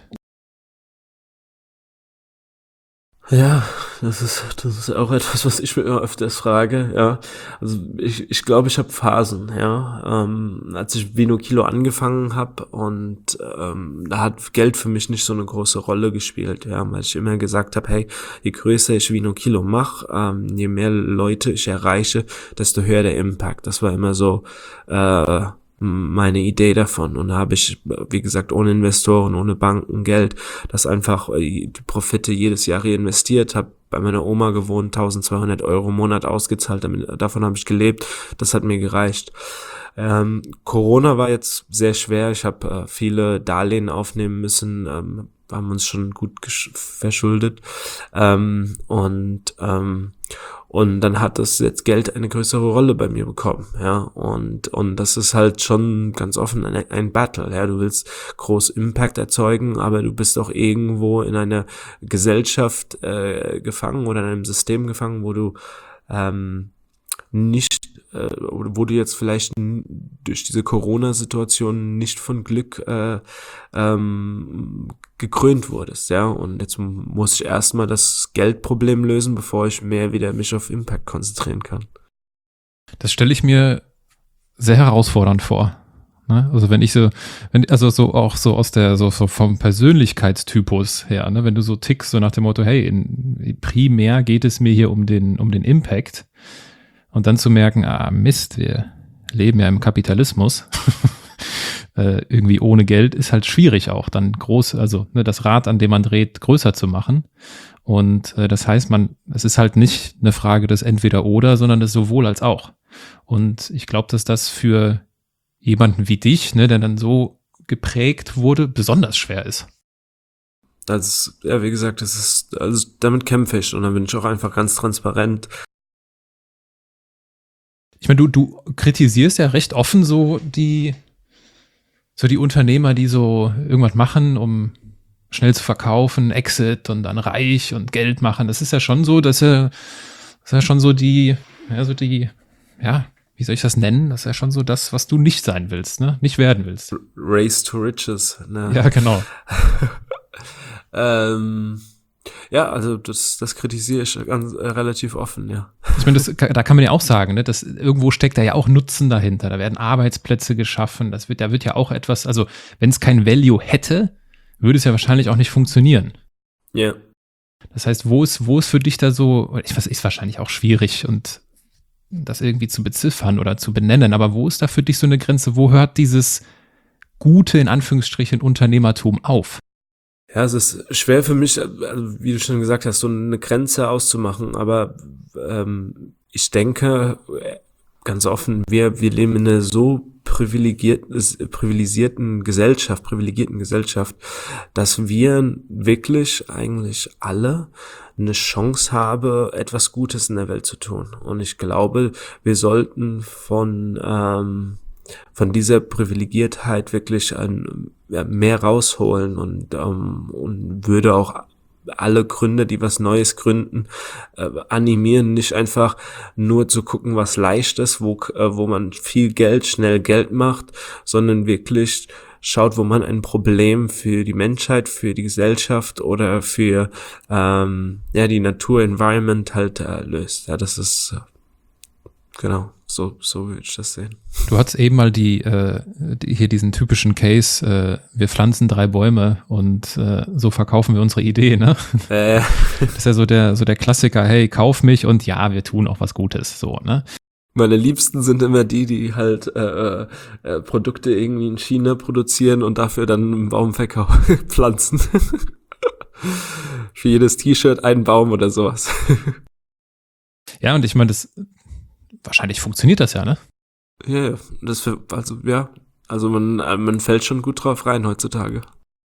Ja, das ist auch etwas, was ich mir immer öfters frage, ja. Also ich glaube, ich habe Phasen, ja. Als ich Vino Kilo angefangen habe und da hat Geld für mich nicht so eine große Rolle gespielt, ja, weil ich immer gesagt habe, hey, je größer ich Vino Kilo mache, je mehr Leute ich erreiche, desto höher der Impact. Das war immer so meine Idee davon. Und da habe ich, wie gesagt, ohne Investoren, ohne Banken Geld, das einfach die Profite jedes Jahr reinvestiert, habe bei meiner Oma gewohnt, 1.200 € im Monat ausgezahlt, davon habe ich gelebt, das hat mir gereicht. Corona war jetzt sehr schwer, ich habe viele Darlehen aufnehmen müssen, haben uns schon gut verschuldet und dann hat das jetzt Geld eine größere Rolle bei mir bekommen, ja, und das ist halt schon ganz offen ein Battle, ja, du willst groß Impact erzeugen, aber du bist auch irgendwo in einer Gesellschaft gefangen oder in einem System gefangen, wo du nicht, oder wo du jetzt vielleicht durch diese Corona-Situation nicht von Glück gekrönt wurdest, ja. Und jetzt muss ich erstmal das Geldproblem lösen, bevor ich mehr wieder mich auf Impact konzentrieren kann. Das stelle ich mir sehr herausfordernd vor. Ne? Also also so auch so aus der, so vom Persönlichkeitstypus her, ne? Wenn du so tickst, so nach dem Motto, hey, primär geht es mir hier um den Impact, und dann zu merken, Mist, wir leben ja im Kapitalismus. Irgendwie ohne Geld ist halt schwierig auch, dann also das Rad, an dem man dreht, größer zu machen. Und das heißt, es ist halt nicht eine Frage des Entweder-Oder, sondern des sowohl als auch. Und ich glaube, dass das für jemanden wie dich, ne, der dann so geprägt wurde, besonders schwer ist. Ja, wie gesagt, also damit kämpfe ich, und dann bin ich auch einfach ganz transparent. Ich meine, du kritisierst ja recht offen so die Unternehmer, die so irgendwas machen, um schnell zu verkaufen, Exit und dann reich und Geld machen. Das ist ja schon so, das ist ja schon so wie soll ich das nennen? Das ist ja schon so das, was du nicht sein willst, ne? Nicht werden willst. Race to riches. Ne? Ja, genau. Ja, also das kritisiere ich relativ offen, ja. Ich meine, da kann man ja auch sagen, ne, dass irgendwo steckt da ja auch Nutzen dahinter. Da werden Arbeitsplätze geschaffen. Da wird ja auch etwas, also wenn es kein Value hätte, würde es ja wahrscheinlich auch nicht funktionieren. Ja. Yeah. Das heißt, wo ist für dich da so, ist wahrscheinlich auch schwierig, und das irgendwie zu beziffern oder zu benennen, aber wo ist da für dich so eine Grenze? Wo hört dieses gute, in Anführungsstrichen, Unternehmertum auf? Ja, es ist schwer für mich, also wie du schon gesagt hast, so eine Grenze auszumachen, aber ich denke ganz offen, wir leben in einer so privilegierten Gesellschaft, dass wir wirklich eigentlich alle eine Chance haben, etwas Gutes in der Welt zu tun. Und ich glaube, wir sollten von dieser Privilegiertheit wirklich mehr rausholen, und würde auch alle Gründer, die was Neues gründen, animieren, nicht einfach nur zu gucken, was leicht ist, wo man schnell Geld macht, sondern wirklich schaut, wo man ein Problem für die Menschheit, für die Gesellschaft oder für die Natur, Environment halt löst. Ja, das ist genau, so würde ich das sehen. Du hattest eben mal hier diesen typischen Case, wir pflanzen 3 Bäume und so verkaufen wir unsere Idee, ne? Das ist ja so der Klassiker, hey, kauf mich und ja, wir tun auch was Gutes, so, ne? Meine Liebsten sind immer die halt Produkte irgendwie in China produzieren und dafür dann einen Baum pflanzen. Für jedes T-Shirt einen Baum oder sowas. Ja, und ich meine, wahrscheinlich funktioniert das ja, ne? Ja, also man fällt schon gut drauf rein heutzutage.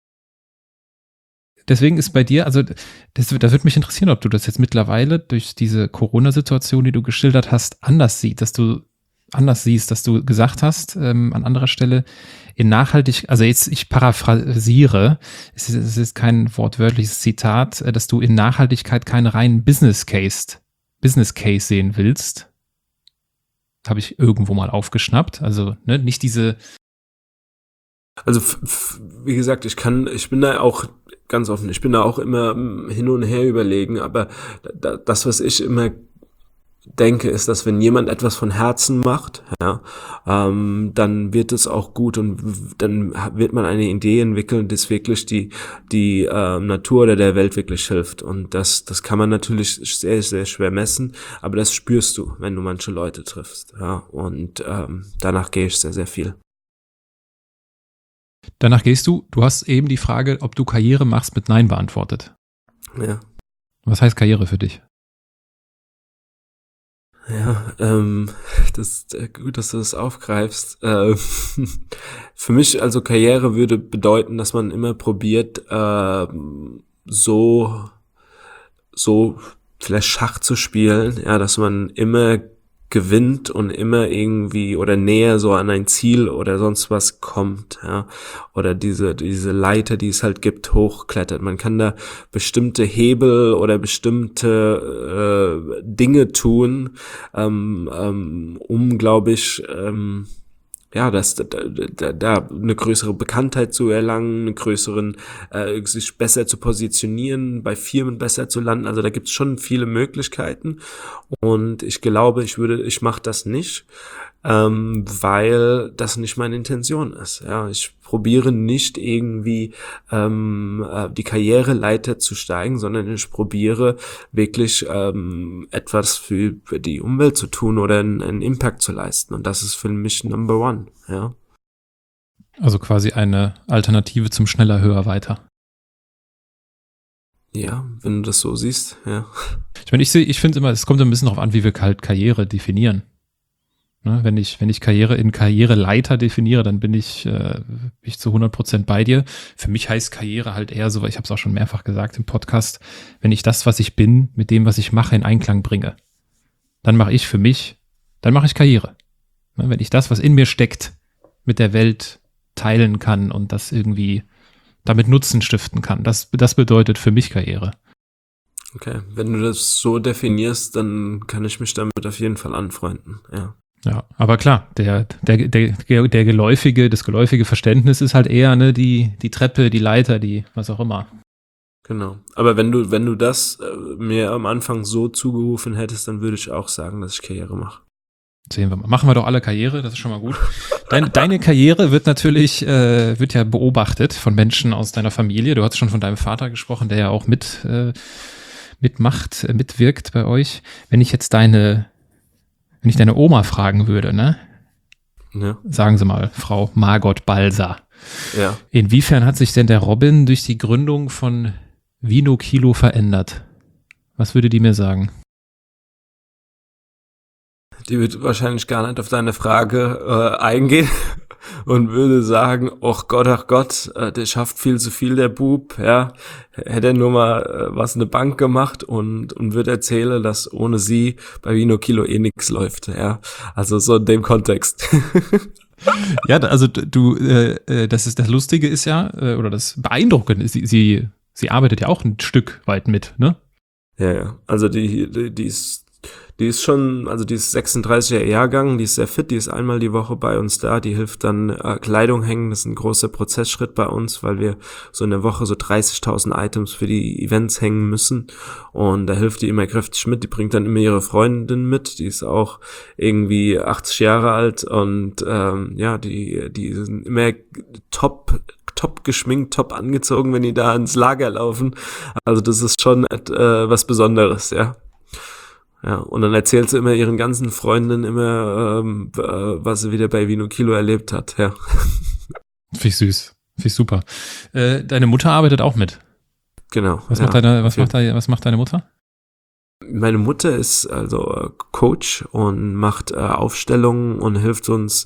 Deswegen ist bei dir, also da würde mich interessieren, ob du das jetzt mittlerweile durch diese Corona-Situation, die du geschildert hast, anders siehst, dass du gesagt hast, an anderer Stelle, also jetzt, ich paraphrasiere, es ist kein wortwörtliches Zitat, dass du in Nachhaltigkeit keinen reinen Business Case sehen willst. Habe ich irgendwo mal aufgeschnappt. Also, ne, nicht diese. Also, wie gesagt, ich bin da auch ganz offen, ich bin da auch immer hin und her überlegen, aber das, was ich immer denke, ist, dass wenn jemand etwas von Herzen macht, ja, dann wird es auch gut, und dann wird man eine Idee entwickeln, die wirklich die Natur oder der Welt wirklich hilft. Und das kann man natürlich sehr, sehr schwer messen, aber das spürst du, wenn du manche Leute triffst. Ja, und danach gehe ich sehr, sehr viel. Danach gehst du hast eben die Frage, ob du Karriere machst, mit Nein beantwortet. Ja. Was heißt Karriere für dich? Ja, das ist gut, dass du das aufgreifst. Für mich, also Karriere würde bedeuten, dass man immer probiert, so vielleicht Schach zu spielen, ja, dass man immer gewinnt und immer irgendwie oder näher so an ein Ziel oder sonst was kommt, ja, oder diese Leiter, die es halt gibt, hochklettert. Man kann da bestimmte Hebel oder bestimmte Dinge tun, um, glaube ich, ja, da eine größere Bekanntheit zu erlangen, einen größeren, sich besser zu positionieren, bei Firmen besser zu landen. Also da gibt's schon viele Möglichkeiten. Und ich glaube, ich mache das nicht, weil das nicht meine Intention ist. Ja, ich probiere nicht irgendwie die Karriereleiter zu steigen, sondern ich probiere wirklich etwas für die Umwelt zu tun oder einen Impact zu leisten. Und das ist für mich Number One. Ja. Also quasi eine Alternative zum schneller, höher, weiter. Ja, wenn du das so siehst, ja. Ich meine, ich finde immer, es kommt ein bisschen darauf an, wie wir halt Karriere definieren. Ne, wenn ich Karriere in Karriereleiter definiere, dann bin ich zu 100% bei dir. Für mich heißt Karriere halt eher so, ich habe es auch schon mehrfach gesagt im Podcast, wenn ich das, was ich bin, mit dem, was ich mache, in Einklang bringe, dann mache ich Karriere. Ne, wenn ich das, was in mir steckt, mit der Welt teilen kann und das irgendwie damit Nutzen stiften kann, das bedeutet für mich Karriere. Okay, wenn du das so definierst, dann kann ich mich damit auf jeden Fall anfreunden, ja. Ja, aber klar, das geläufige Verständnis ist halt eher, ne, die Treppe, die Leiter, die was auch immer. Genau. Aber wenn du das mir am Anfang so zugerufen hättest, dann würde ich auch sagen, dass ich Karriere mache. Sehen wir mal. Machen wir doch alle Karriere, das ist schon mal gut. Deine Karriere wird natürlich, wird ja beobachtet von Menschen aus deiner Familie. Du hast schon von deinem Vater gesprochen, der ja auch mitwirkt bei euch. Wenn ich deine Oma fragen würde, ne? Ja. Sagen Sie mal, Frau Margot Balser. Ja. Inwiefern hat sich denn der Robin durch die Gründung von Vino Kilo verändert? Was würde die mir sagen? Die wird wahrscheinlich gar nicht auf deine Frage eingehen und würde sagen, ach Gott, der schafft viel zu viel, der Bub, ja. Hätte er nur mal was in der Bank gemacht und würde erzählen, dass ohne sie bei Vino Kilo nichts läuft, ja. Also so in dem Kontext. Ja, also das Lustige ist ja, oder das Beeindruckende ist, sie arbeitet ja auch ein Stück weit mit, ne? Ja. Also die ist schon, also die ist 36er Jahrgang, die ist sehr fit, die ist einmal die Woche bei uns da, die hilft dann Kleidung hängen, das ist ein großer Prozessschritt bei uns, weil wir so in der Woche so 30.000 Items für die Events hängen müssen und da hilft die immer kräftig mit, die bringt dann immer ihre Freundin mit, die ist auch irgendwie 80 Jahre alt und ja, die sind immer top geschminkt, top angezogen, wenn die da ins Lager laufen, also das ist schon was Besonderes, ja. Ja, und dann erzählt sie immer ihren ganzen Freundinnen immer, was sie wieder bei Vino Kilo erlebt hat, ja. Finde ich süß, finde ich super. Deine Mutter arbeitet auch mit. Genau. Was macht deine Mutter? Meine Mutter ist also Coach und macht Aufstellungen und hilft uns,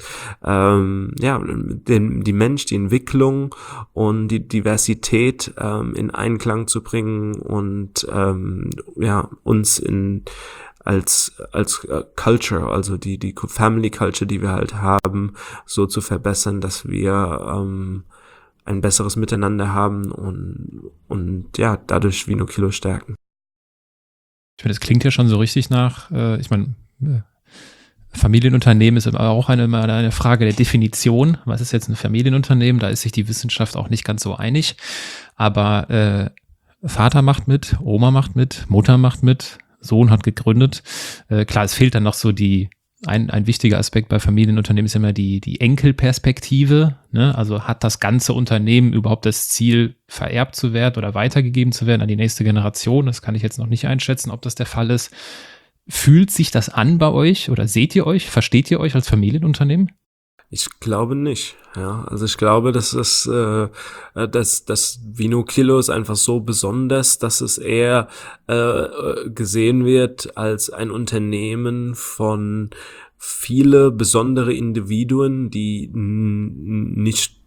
die Entwicklung und die Diversität in Einklang zu bringen und uns als Culture, also die Family Culture, die wir halt haben, so zu verbessern, dass wir ein besseres Miteinander haben und ja, dadurch Vino Kilo stärken. Ich meine, das klingt ja schon so richtig nach, Familienunternehmen ist aber auch eine Frage der Definition. Was ist jetzt ein Familienunternehmen? Da ist sich die Wissenschaft auch nicht ganz so einig. Aber Vater macht mit, Oma macht mit, Mutter macht mit, Sohn hat gegründet. Klar, es fehlt dann noch so ein wichtiger Aspekt bei Familienunternehmen ist immer die Enkelperspektive, ne? Also hat das ganze Unternehmen überhaupt das Ziel, vererbt zu werden oder weitergegeben zu werden an die nächste Generation? Das kann ich jetzt noch nicht einschätzen, ob das der Fall ist. Fühlt sich das an bei euch oder seht ihr euch, versteht ihr euch als Familienunternehmen? Ich glaube nicht, ja. Also ich glaube, dass das Vino Kilo ist einfach so besonders, dass es eher gesehen wird als ein Unternehmen von viele besondere Individuen, die nicht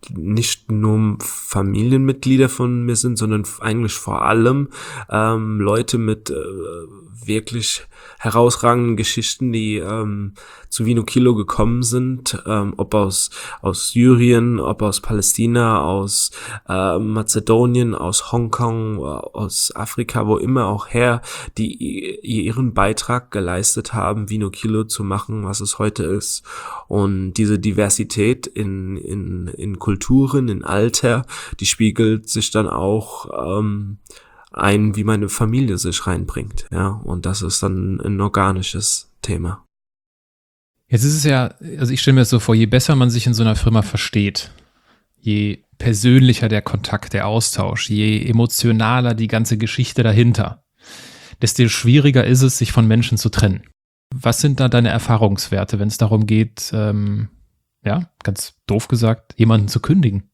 nicht nur Familienmitglieder von mir sind, sondern eigentlich vor allem Leute mit wirklich herausragenden Geschichten, die zu Vino Kilo gekommen sind, ob aus Syrien, ob aus Palästina, aus Mazedonien, aus Hongkong, aus Afrika, wo immer auch her, die ihren Beitrag geleistet haben, Vino Kilo zu machen, was es heute ist. Und diese Diversität in Kulturen, in Alter, die spiegelt sich dann auch ein, wie meine Familie sich reinbringt, ja, und das ist dann ein organisches Thema. Jetzt ist es ja, also ich stelle mir das so vor, je besser man sich in so einer Firma versteht, je persönlicher der Kontakt, der Austausch, je emotionaler die ganze Geschichte dahinter, desto schwieriger ist es, sich von Menschen zu trennen. Was sind da deine Erfahrungswerte, wenn es darum geht, ja, ganz doof gesagt, jemanden zu kündigen?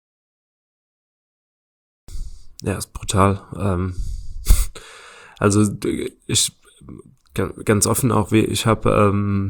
Ja, ist brutal. Also ich ganz offen auch, ich habe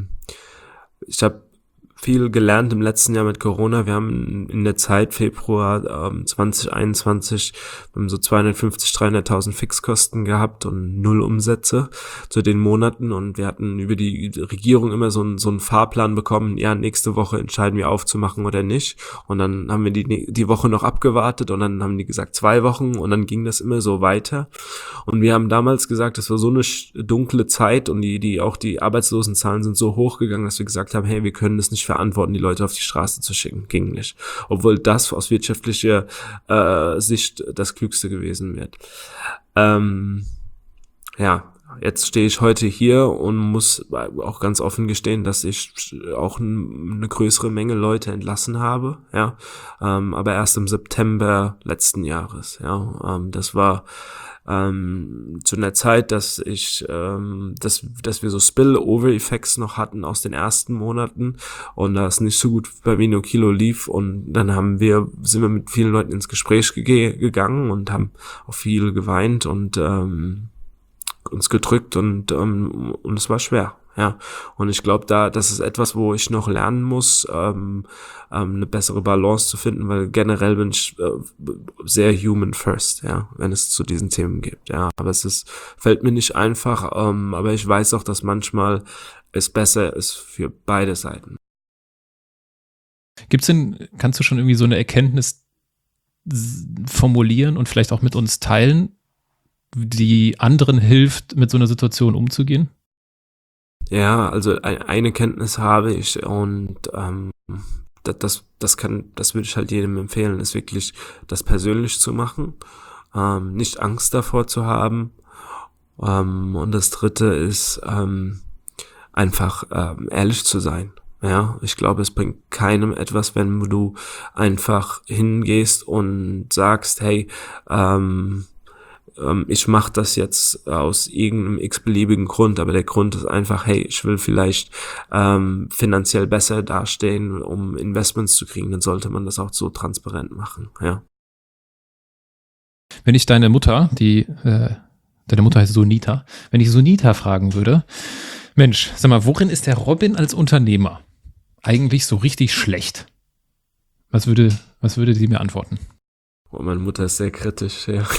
viel gelernt im letzten Jahr mit Corona. Wir haben in der Zeit Februar 2021 wir haben so 250.000, 300.000 Fixkosten gehabt und 0 Umsätze zu den Monaten, und wir hatten über die Regierung immer so einen Fahrplan bekommen, ja, nächste Woche entscheiden wir aufzumachen oder nicht, und dann haben wir die Woche noch abgewartet und dann haben die gesagt 2 Wochen, und dann ging das immer so weiter, und wir haben damals gesagt, das war so eine dunkle Zeit, und die Arbeitslosenzahlen sind so hoch gegangen, dass wir gesagt haben, hey, wir können das nicht verantworten, die Leute auf die Straße zu schicken. Ging nicht. Obwohl das aus wirtschaftlicher Sicht das Klügste gewesen wird. Ja, jetzt stehe ich heute hier und muss auch ganz offen gestehen, dass ich auch eine größere Menge Leute entlassen habe, ja, aber erst im September letzten Jahres, ja, das war zu einer Zeit, dass wir so Spill-Over-Effects noch hatten aus den ersten Monaten und das nicht so gut bei Vino Kilo lief, und dann sind wir mit vielen Leuten ins Gespräch gegangen und haben auch viel geweint und uns gedrückt, und es war schwer, ja. Und ich glaube, das ist etwas, wo ich noch lernen muss, eine bessere Balance zu finden, weil generell bin ich sehr human first, ja, wenn es zu diesen Themen geht, ja. Aber fällt mir nicht einfach, aber ich weiß auch, dass manchmal es besser ist für beide Seiten. Kannst du schon irgendwie so eine Erkenntnis formulieren und vielleicht auch mit uns teilen, die anderen hilft, mit so einer Situation umzugehen? Ja, also eine Kenntnis habe ich, und das würde ich halt jedem empfehlen, ist wirklich das persönlich zu machen, nicht Angst davor zu haben, und das Dritte ist einfach ehrlich zu sein. Ja, ich glaube, es bringt keinem etwas, wenn du einfach hingehst und sagst, hey, ich mache das jetzt aus irgendeinem x-beliebigen Grund, aber der Grund ist einfach, hey, ich will vielleicht finanziell besser dastehen, um Investments zu kriegen, dann sollte man das auch so transparent machen, ja. Wenn ich deine Mutter, deine Mutter heißt Sunita, wenn ich Sunita fragen würde, Mensch, sag mal, worin ist der Robin als Unternehmer eigentlich so richtig schlecht? Was würde sie mir antworten? Oh, meine Mutter ist sehr kritisch, ja.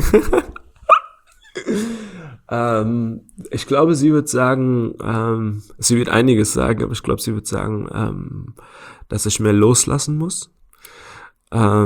Ich glaube, sie wird sagen, sie wird einiges sagen, aber ich glaube, sie wird sagen, dass ich mehr loslassen muss. Ja,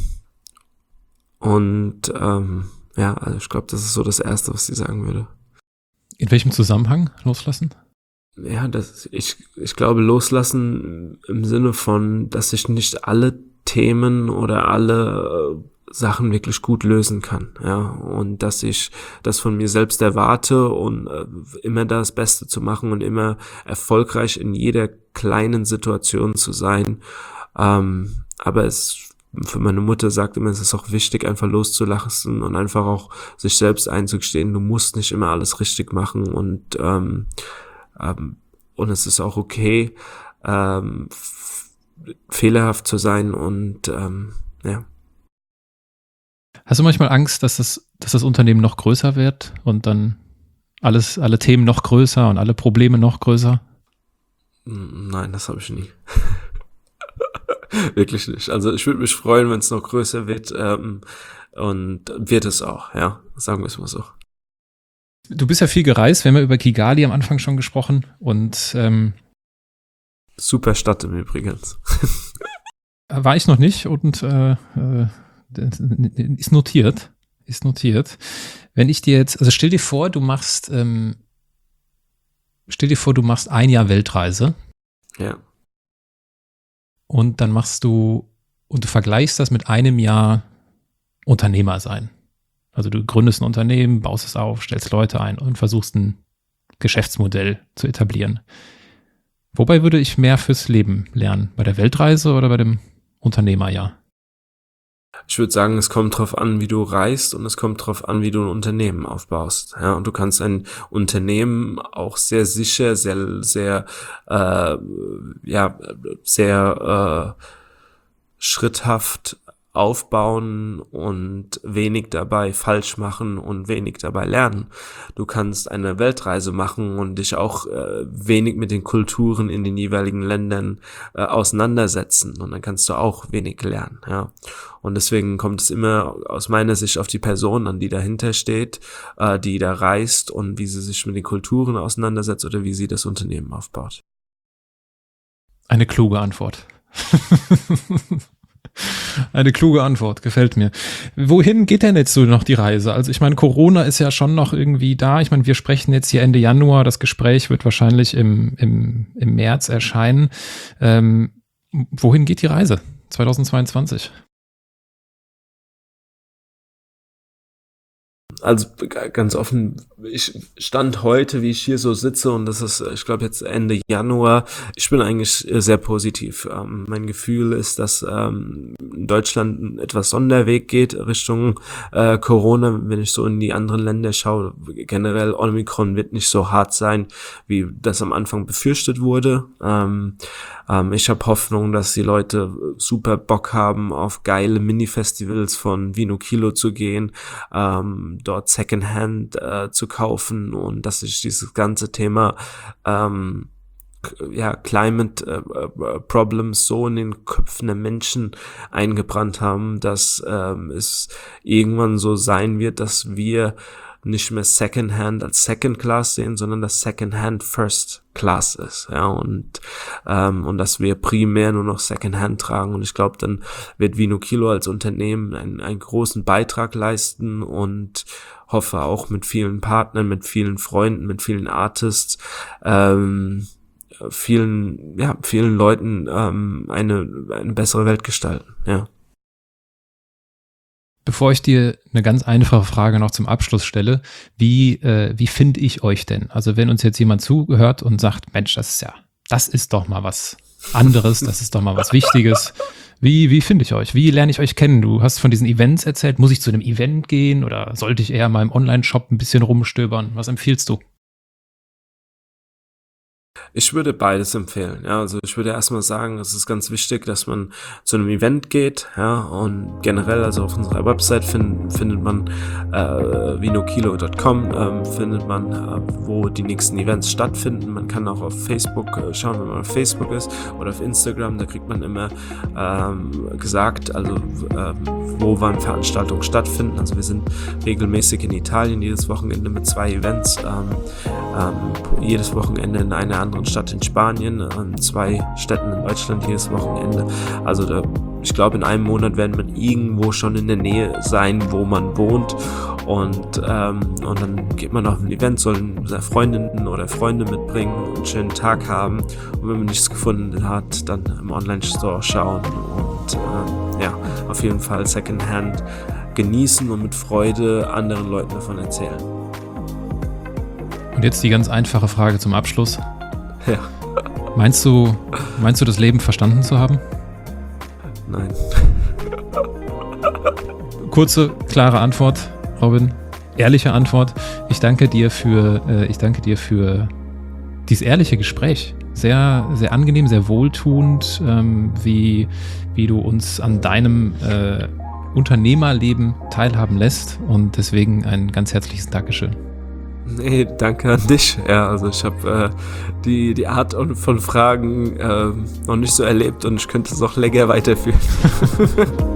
also ich glaube, das ist so das Erste, was sie sagen würde. In welchem Zusammenhang loslassen? Ja, ich glaube, loslassen im Sinne von, dass ich nicht alle Themen oder alle Sachen wirklich gut lösen kann, ja, und dass ich das von mir selbst erwarte und immer das Beste zu machen und immer erfolgreich in jeder kleinen Situation zu sein, aber für meine Mutter sagt immer, es ist auch wichtig, einfach loszulassen und einfach auch sich selbst einzugestehen, du musst nicht immer alles richtig machen, und es ist auch okay, fehlerhaft zu sein, und ja. Hast du manchmal Angst, dass das Unternehmen noch größer wird und dann alle Themen noch größer und alle Probleme noch größer? Nein, das habe ich nie. Wirklich nicht. Also ich würde mich freuen, wenn es noch größer wird, und wird es auch, ja, sagen wir es mal so. Du bist ja viel gereist, wir haben ja über Kigali am Anfang schon gesprochen und Super Stadt im Übrigen. war ich noch nicht und ist notiert. Ist notiert. Wenn ich dir jetzt, also stell dir vor, du machst ein Jahr Weltreise. Ja. Und dann du vergleichst das mit einem Jahr Unternehmer sein. Also du gründest ein Unternehmen, baust es auf, stellst Leute ein und versuchst ein Geschäftsmodell zu etablieren. Wobei würde ich mehr fürs Leben lernen? Bei der Weltreise oder bei dem Unternehmerjahr? Ich würde sagen, es kommt drauf an, wie du reist, und es kommt drauf an, wie du ein Unternehmen aufbaust. Ja, und du kannst ein Unternehmen auch sehr sicher, sehr schritthaft aufbauen und wenig dabei falsch machen und wenig dabei lernen. Du kannst eine Weltreise machen und dich auch wenig mit den Kulturen in den jeweiligen Ländern auseinandersetzen, und dann kannst du auch wenig lernen. Ja. Und deswegen kommt es immer aus meiner Sicht auf die Person an, die dahinter steht, die da reist und wie sie sich mit den Kulturen auseinandersetzt oder wie sie das Unternehmen aufbaut. Eine kluge Antwort. Eine kluge Antwort, gefällt mir. Wohin geht denn jetzt so noch die Reise? Also ich meine, Corona ist ja schon noch irgendwie da. Ich meine, wir sprechen jetzt hier Ende Januar. Das Gespräch wird wahrscheinlich im März erscheinen. Wohin geht die Reise 2022? Also ganz offen, ich stand heute, wie ich hier so sitze, und das ist, ich glaube, jetzt Ende Januar, ich bin eigentlich sehr positiv. Mein Gefühl ist, dass Deutschland einen etwas Sonderweg geht Richtung Corona. Wenn ich so in die anderen Länder schaue, generell Omikron wird nicht so hart sein, wie das am Anfang befürchtet wurde. Ich habe Hoffnung, dass die Leute super Bock haben, auf geile Mini-Festivals von Vino Kilo zu gehen, dort Secondhand zu kaufen, und dass sich dieses ganze Thema Climate Problems so in den Köpfen der Menschen eingebrannt haben, dass es irgendwann so sein wird, dass wir nicht mehr Secondhand als Second Class sehen, sondern dass Secondhand First Class ist, ja, und dass wir primär nur noch Secondhand tragen, und ich glaube, dann wird Vino Kilo als Unternehmen einen großen Beitrag leisten, und hoffe auch mit vielen Partnern, mit vielen Freunden, mit vielen Artists, vielen Leuten eine bessere Welt gestalten, ja. Bevor ich dir eine ganz einfache Frage noch zum Abschluss stelle, wie finde ich euch denn? Also wenn uns jetzt jemand zuhört und sagt, Mensch, das ist doch mal was anderes, das ist doch mal was Wichtiges. Wie finde ich euch? Wie lerne ich euch kennen? Du hast von diesen Events erzählt. Muss ich zu einem Event gehen oder sollte ich eher mal im Online-Shop ein bisschen rumstöbern? Was empfiehlst du? Ich würde beides empfehlen, ja, also ich würde erstmal sagen, es ist ganz wichtig, dass man zu einem Event geht, ja, und generell, also auf unserer Website findet man vinokilo.com, findet man, wo die nächsten Events stattfinden. Man kann auch auf Facebook schauen, wenn man auf Facebook ist, oder auf Instagram, da kriegt man immer gesagt, also wo wann Veranstaltungen stattfinden. Also wir sind regelmäßig in Italien, jedes Wochenende mit 2 Events, jedes Wochenende in einer anderen Stadt in Spanien, 2 Städten in Deutschland jedes Wochenende. Also ich glaube, in einem Monat werden wir irgendwo schon in der Nähe sein, wo man wohnt, und dann geht man auf ein Event, soll seine Freundinnen oder Freunde mitbringen und einen schönen Tag haben, und wenn man nichts gefunden hat, dann im Online-Store schauen und auf jeden Fall Secondhand genießen und mit Freude anderen Leuten davon erzählen. Und jetzt die ganz einfache Frage zum Abschluss. Ja. Meinst du, das Leben verstanden zu haben? Nein. Kurze, klare Antwort, Robin. Ehrliche Antwort. Ich danke dir für dieses ehrliche Gespräch. Sehr, sehr angenehm, sehr wohltuend, wie du uns an deinem Unternehmerleben teilhaben lässt. Und deswegen ein ganz herzliches Dankeschön. Nee, danke an dich. Ja, also ich habe die Art von Fragen noch nicht so erlebt und ich könnte es auch länger weiterführen.